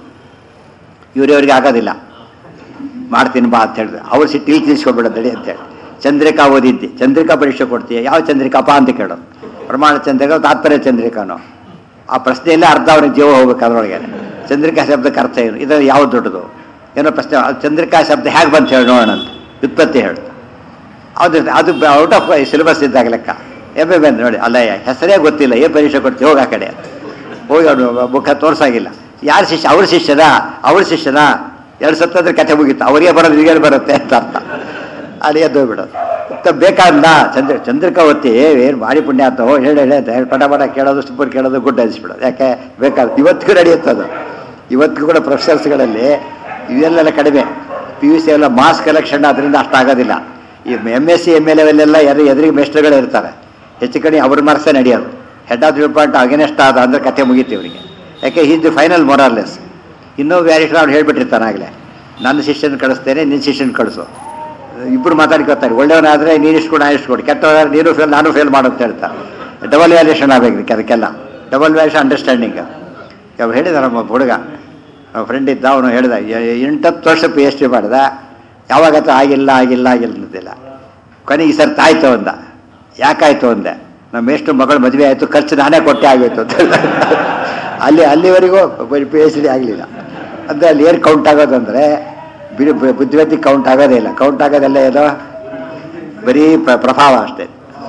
ಇವ್ರಿಗೆ ಆಗೋದಿಲ್ಲ, ಮಾಡ್ತೀನಿ ಬಾ ಅಂತ ಹೇಳಿದ್ರು. ಅವ್ರು ಸಿಟ್ಟು ಇಲ್ಲಿ ತಿಳಿಸ್ಕೊಬಿಡೋದಡಿ ಅಂತೇಳಿ. ಚಂದ್ರಿಕಾ ಓದಿದ್ದೆ, ಚಂದ್ರಿಕಾ ಪರೀಕ್ಷೆ ಕೊಡ್ತೀಯ, ಯಾವ ಚಂದ್ರಿಕಾಪ ಅಂತ ಕೇಳೋದು. ಪ್ರಮಾಣ ಚಂದ್ರಿಕಾ ತಾತ್ಪರ್ಯ ಚಂದ್ರಿಕಾನು. ಆ ಪ್ರಶ್ನೆಯಲ್ಲೇ ಅರ್ಧ ಅವ್ರಿಗೆ ಜೀವ ಹೋಗ್ಬೇಕು. ಅದರೊಳಗೆ ಚಂದ್ರಿಕಾ ಶಬ್ದಕ್ಕೆ ಅರ್ಥ ಏನು, ಇದರಲ್ಲಿ ಯಾವ್ದು ದೊಡ್ಡದು ಏನೋ ಪ್ರಶ್ನೆ. ಚಂದ್ರಿಕಾ ಶಬ್ದ ಹೇಗೆ ಬಂತ ಹೇಳಿ ನೋಡೋಣ ಅಂತ ವ್ಯುತ್ಪತ್ತಿ ಹೇಳು. ಅದು ಔಟ್ ಆಫ್ ಸಿಲೆಬಸ್ ಇದ್ದಾಗ ಲೆಕ್ಕ. ಎಮ್ಮೆ ಬಂದು ನೋಡಿ, ಅಲ್ಲ ಹೆಸರೇ ಗೊತ್ತಿಲ್ಲ, ಏನು ಪರೀಕ್ಷೆ ಕೊಡ್ತೀವಿ, ಹೋಗಿ ಆ ಕಡೆ ಹೋಗಿ ಅವನು ಮುಖ ತೋರಿಸಾಗಿಲ್ಲ. ಯಾರು ಶಿಷ್ಯ, ಅವ್ರ ಶಿಷ್ಯನ ಎರಡು ಸತ್ತಂದ್ರೆ ಕಥೆ ಮುಗೀತು. ಅವರಿಗೆ ಬರೋದು ಈಗೇನು ಬರುತ್ತೆ ಅಂತ ಅರ್ಥ. ಅಲ್ಲಿ ಎದ್ದು ಬಿಡೋದು ಬೇಕಾದ್ನ. ಚಂದ್ರಿಕಾ ಓದ್ತಿ ಏನು ಭಾರಿ ಪುಣ್ಯ ಅಂತ ಹೇಳಿ ಪಟ ಪಟ ಕೇಳೋದು, ಸೂಪರ್ ಕೇಳೋದು, ಗುಡ್ ಅನಿಸ್ಬಿಡೋದು. ಯಾಕೆ ಬೇಕಾದ ಇವತ್ತಿಗೂ ನಡೆಯುತ್ತದು. ಇವತ್ತಿಗೂ ಕೂಡ ಪ್ರೊಫೆಸರ್ಸ್ಗಳಲ್ಲಿ ಇವೆಲ್ಲ ಕಡಿಮೆ. PUC ಎಲ್ಲ ಮಾಸ್ ಕಲೆಕ್ಷನ್, ಅದರಿಂದ ಅಷ್ಟಾಗೋದಿಲ್ಲ. ಈ MSc MLA ಎದುರಿಗೆ ಮೇಸ್ಟರ್ಗಳೇ ಇರ್ತಾರೆ. ಹೆಚ್ಚು ಕಡೆ ಅವ್ರ ಮಾರ್ಕ್ಸೇ ನಡೆಯೋದು. ಹೆಡ್ ಆಫ್ ಡಿಪಾರ್ಟ್ಮೆಂಟ್ ಅಗೇನೆಸ್ಟ್ ಆದ ಅಂದರೆ ಕತೆ ಮುಗೀತು ಇವರಿಗೆ. ಯಾಕೆ ಈಸ್ ದಿ ಫೈನಲ್ ಮೊರಾರ್ಲೆಸ್. ಇನ್ನೂ ವ್ಯಾರಿಷನ್ ಅವ್ರು ಹೇಳ್ಬಿಟ್ಟಿರ್ತಾನೆ ಆಗಲೇ, ನನ್ನ ಶಿಷ್ಯನ ಕಳಿಸ್ತೇನೆ, ನಿನ್ನ ಶಿಷ್ಯನ ಕಳಿಸು. ಇಬ್ಬರು ಮಾತಾಡ್ಕೊತಾರೆ. ಒಳ್ಳೆಯವನಾದರೆ ನೀನು ಇಷ್ಟು ಕೊಡು, ನಾನು ಇಷ್ಟು ಕೊಡು. ಕೆಟ್ಟವನಾದ್ರೆ ನೀನು ಫೇಲ್, ನಾನು ಫೇಲ್ ಮಾಡು ಅಂತ ಹೇಳ್ತಾರೆ. ಡಬಲ್ ವ್ಯಾಲ್ಯೂಷನ್ ಆಗಬೇಕು ಅದಕ್ಕೆಲ್ಲ. Double valuation understanding. ಅವ್ರು ಹೇಳಿದ ನಮ್ಮ ಹುಡುಗ, ನಮ್ಮ ಫ್ರೆಂಡ್ ಇದ್ದ, ಅವನು ಹೇಳಿದ 8-10 ವರ್ಷ PhD ಮಾಡಿದ. ಯಾವಾಗತ್ತ ಆಗಿಲ್ಲ ಅಂತಿಲ್ಲ. ಕೊನೆಗೆ ಈ ಸರ್ತಿ ಆಯಿತು ಅಂದ. ಯಾಕಾಯ್ತು ಅಂದೆ, ನಮ್ಮ ಎಷ್ಟು ಮಗಳು ಮದುವೆ ಆಯಿತು, ಖರ್ಚು ನಾನೇ ಕೊಟ್ಟೆ ಆಗೋಯ್ತು ಅಂತ. ಅಲ್ಲಿವರೆಗೂ PhD ಆಗಲಿಲ್ಲ ಅಂದರೆ ಅಲ್ಲಿ ಏನು ಕೌಂಟ್ ಆಗೋದಂದರೆ ಬುದ್ಧಿವಂತಿಗೆ ಕೌಂಟ್ ಆಗೋದೇ ಇಲ್ಲ. ಕೌಂಟ್ ಆಗೋದೆಲ್ಲ ಏನೋ ಬರೀ ಪ್ರಭಾವ ಅಷ್ಟೇ.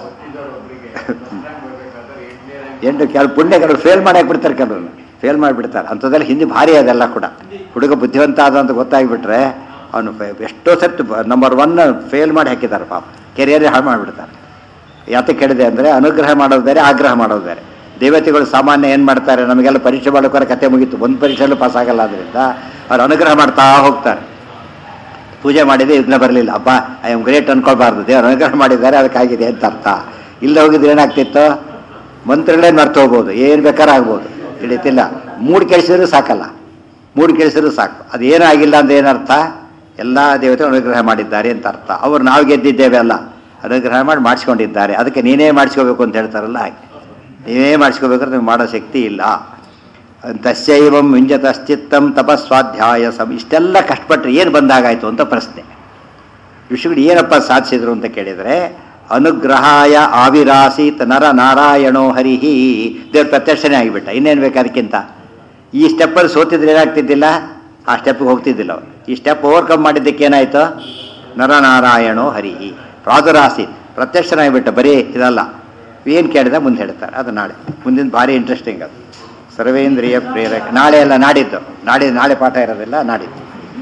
ಕೆಲವು ಪುಣ್ಯ ಕೆಲವರು ಫೇಲ್ ಮಾಡಕ್ಕೆ ಬಿಡ್ತಾರೆ, ಕೆಲವರು ಫೇಲ್ ಮಾಡಿಬಿಡ್ತಾರೆ. ಅಂಥದ್ದೆಲ್ಲ ಹಿಂದೆ ಭಾರಿ ಅದೆಲ್ಲ ಕೂಡ. ಹುಡುಗ ಬುದ್ಧಿವಂತ ಆದ ಅಂತ ಗೊತ್ತಾಗಿಬಿಟ್ರೆ ಅವನು ಎಷ್ಟೋ ಸರ್ತಿ ನಂಬರ್ 1 ಫೇಲ್ ಮಾಡಿ ಹಾಕಿದ್ದಾರೆ ಪಾಪ. ಕೆರಿಯರೇ ಹಾಳು ಮಾಡಿಬಿಡ್ತಾರೆ. ಯಾತಕ್ಕೆ ಹೇಳಿದೆ ಅಂದರೆ ಅನುಗ್ರಹ ಮಾಡೋದು ಬೇರೆ, ಆಗ್ರಹ ಮಾಡೋದು ಬೇರೆ. ದೇವತೆಗಳು ಸಾಮಾನ್ಯ ಏನು ಮಾಡ್ತಾರೆ, ನಮಗೆಲ್ಲ ಪರೀಕ್ಷೆ ಮಾಡೋಕ್ಕಾರೆ ಕತೆ ಮುಗೀತು, ಒಂದು ಪರೀಕ್ಷೆಯಲ್ಲೂ ಪಾಸ್ ಆಗಲ್ಲ. ಆದ್ದರಿಂದ ಅವ್ರು ಅನುಗ್ರಹ ಮಾಡ್ತಾ ಹೋಗ್ತಾರೆ. ಪೂಜೆ ಮಾಡಿದೆ, ಇದನ್ನ ಬರಲಿಲ್ಲ, ಅಪ್ಪ ಐ ಆಮ್ ಗ್ರೇಟ್ ಅನ್ಕೊಳ್ಬಾರ್ದು, ದೇವರು ಅನುಗ್ರಹ ಮಾಡಿದ್ದಾರೆ ಅದಕ್ಕಾಗಿದೆ ಅಂತ ಅರ್ಥ. ಇಲ್ಲ ಹೋಗಿದ್ರೆ ಏನಾಗ್ತಿತ್ತು, ಮಂತ್ರಗಳೇನು ಮರ್ತು ಹೋಗ್ಬೋದು, ಏನು ಬೇಕಾದ್ರೆ ಆಗ್ಬೋದು, ತಿಳಿತಿಲ್ಲ. ಮೂಡ್ ಕೆಡಿಸಿದ್ರು ಸಾಕಲ್ಲ, ಮೂಡ್ ಕೆಡಿಸಿದ್ರು ಸಾಕು. ಅದೇನೂ ಆಗಿಲ್ಲ ಅಂದ್ರೆ ಏನರ್ಥ? ಎಲ್ಲ ದೇವತೆ ಅನುಗ್ರಹ ಮಾಡಿದ್ದಾರೆ ಅಂತ ಅರ್ಥ. ಅವರು ನಾವು ಗೆದ್ದಿದ್ದೇವೆ ಅಲ್ಲ, ಅನುಗ್ರಹ ಮಾಡಿ ಮಾಡಿಸ್ಕೊಂಡಿದ್ದಾರೆ. ಅದಕ್ಕೆ ನೀನೇ ಮಾಡಿಸ್ಕೋಬೇಕು ಅಂತ ಹೇಳ್ತಾರಲ್ಲ ಹಾಗೆ, ನೀವೇ ಮಾಡಿಸ್ಕೋಬೇಕಾದ್ರೆ ನಿಮ್ಗೆ ಮಾಡೋ ಶಕ್ತಿ ಇಲ್ಲ. ತಸ್ಯೈವಂ ವಿಂಜತಶ್ಚಿತ್ತಂ ತಪಸ್ವಾಧ್ಯಾಯ ಇಷ್ಟೆಲ್ಲ ಕಷ್ಟಪಟ್ಟರೆ ಏನು ಬಂದಾಗಾಯಿತು ಅಂತ ಪ್ರಶ್ನೆ. ಋಷಿಗಳು ಏನಪ್ಪ ಸಾಧಿಸಿದ್ರು ಅಂತ ಕೇಳಿದರೆ, ಅನುಗ್ರಹಾಯ ಆವಿರಾಸೀತ್ ನರ ನಾರಾಯಣೋ ಹರಿಹಿ, ದೇವ್ರ ಪ್ರತ್ಯಕ್ಷನೇ ಆಗಿಬಿಟ್ಟ. ಇನ್ನೇನು ಬೇಕು ಅದಕ್ಕಿಂತ? ಈ ಸ್ಟೆಪ್ಪಲ್ಲಿ ಸೋತಿದ್ರೆ ಏನಾಗ್ತಿದ್ದಿಲ್ಲ, ಆ ಸ್ಟೆಪ್ಗೆ ಹೋಗ್ತಿದ್ದಿಲ್ಲ ಅವರು. ಈ ಸ್ಟೆಪ್ ಓವರ್ಕಮ್ ಮಾಡಿದ್ದಕ್ಕೆ ಏನಾಯಿತು? ನರನಾರಾಯಣೋ ಹರಿಹಿ ಪ್ರಾದುರಾಸೀತ್, ಪ್ರತ್ಯಕ್ಷನಾಗಿಬಿಟ್ಟ. ಬರೀ ಇದಲ್ಲ, ಏನು ಕೇಳಿದ ಮುಂದೆ ಹೇಳ್ತಾರೆ. ಅದು ನಾಳೆ ಮುಂದಿನ ಭಾರಿ ಇಂಟ್ರೆಸ್ಟಿಂಗ್. ಅದು ಸರ್ವೇಂದ್ರಿಯ ಪ್ರೇರಕ. ನಾಳೆ ಅಲ್ಲ, ನಾಡಿದ್ದು. ನಾಳೆ ಪಾಠ ಇರೋದಿಲ್ಲ, ನಾಡಿದ್ದು.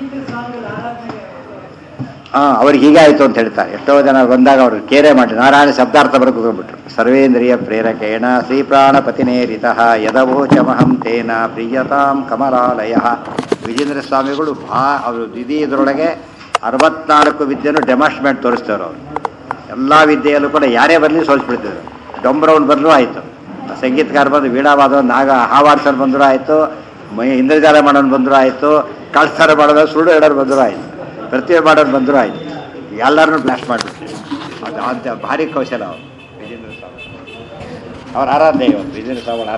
ಅವ್ರಿಗೆ ಹೀಗಾಯಿತು ಅಂತ ಹೇಳ್ತಾರೆ. ಎಷ್ಟೋ ಜನ ಬಂದಾಗ ಅವರು ಕೇರೆ ಮಾಡಿ ನಾರಾಯಣ ಶಬ್ದಾರ್ಥ ಬರ್ಕೊಂಡ್ಬಿಟ್ರು. ಸರ್ವೇಂದ್ರಿಯ ಪ್ರೇರಕೇಣ ಶ್ರೀಪ್ರಾಣಪತಿನೇರಿತ ಯದವೋಚಮಹಂ ತೇನ ಪ್ರಿಯತಾಂ ಕಮಲಾಲಯ. ವಿಜೇಂದ್ರ ಸ್ವಾಮಿಗಳು ಅವರು ಇದರೊಳಗೆ 64 ವಿದ್ಯೆಯನ್ನು ಡೆಮಾನ್ಸ್ಟ್ರೇಟ್ ತೋರಿಸ್ತೇವ್ರು. ಅವರು ಎಲ್ಲ ವಿದ್ಯೆಯಲ್ಲೂ ಕೂಡ ಯಾರೇ ಬರಲಿ ಸೋಲಿಸ್ಬಿಡ್ತಿದ್ರು. ಡೊಂಬ್ರೌಂಡ್ ಬಂದರೂ ಆಯಿತು, ಸಂಗೀತಗಾರ ಬಂದು ವೀಣಾವಾದ ನಾಗ ಹಾವಾಡ್ಸೋರು ಬಂದರೂ ಆಯಿತು, ಇಂದ್ರಜಾಲ ಮಾಡೋನು ಬಂದರೂ ಆಯಿತು, ಕಳ್ಸ್ತಾರ ಮಾಡೋದು ಸುಳ್ಳು ಹೇಳೋರು ಬಂದರೂ ಆಯಿತು, ಪ್ರತಿಭೆ ಮಾಡೋರು ಬಂದರೂ ಆಯಿತು. ಎಲ್ಲರನ್ನೂ ಬ್ಲಾಸ್ಟ್ ಮಾಡಿಬಿಟ್ರು. ಅದು ಅಂತ ಭಾರಿ ಕೌಶಲ ಅವರು ವಿಜೇಂದ್ರ ಸ್ವಾಮಿ. ಅವ್ರ ಆರಾಧನೆ ಇವತ್ತು ವಿಜೇಂದ್ರ ಸ್ವಾಮಿ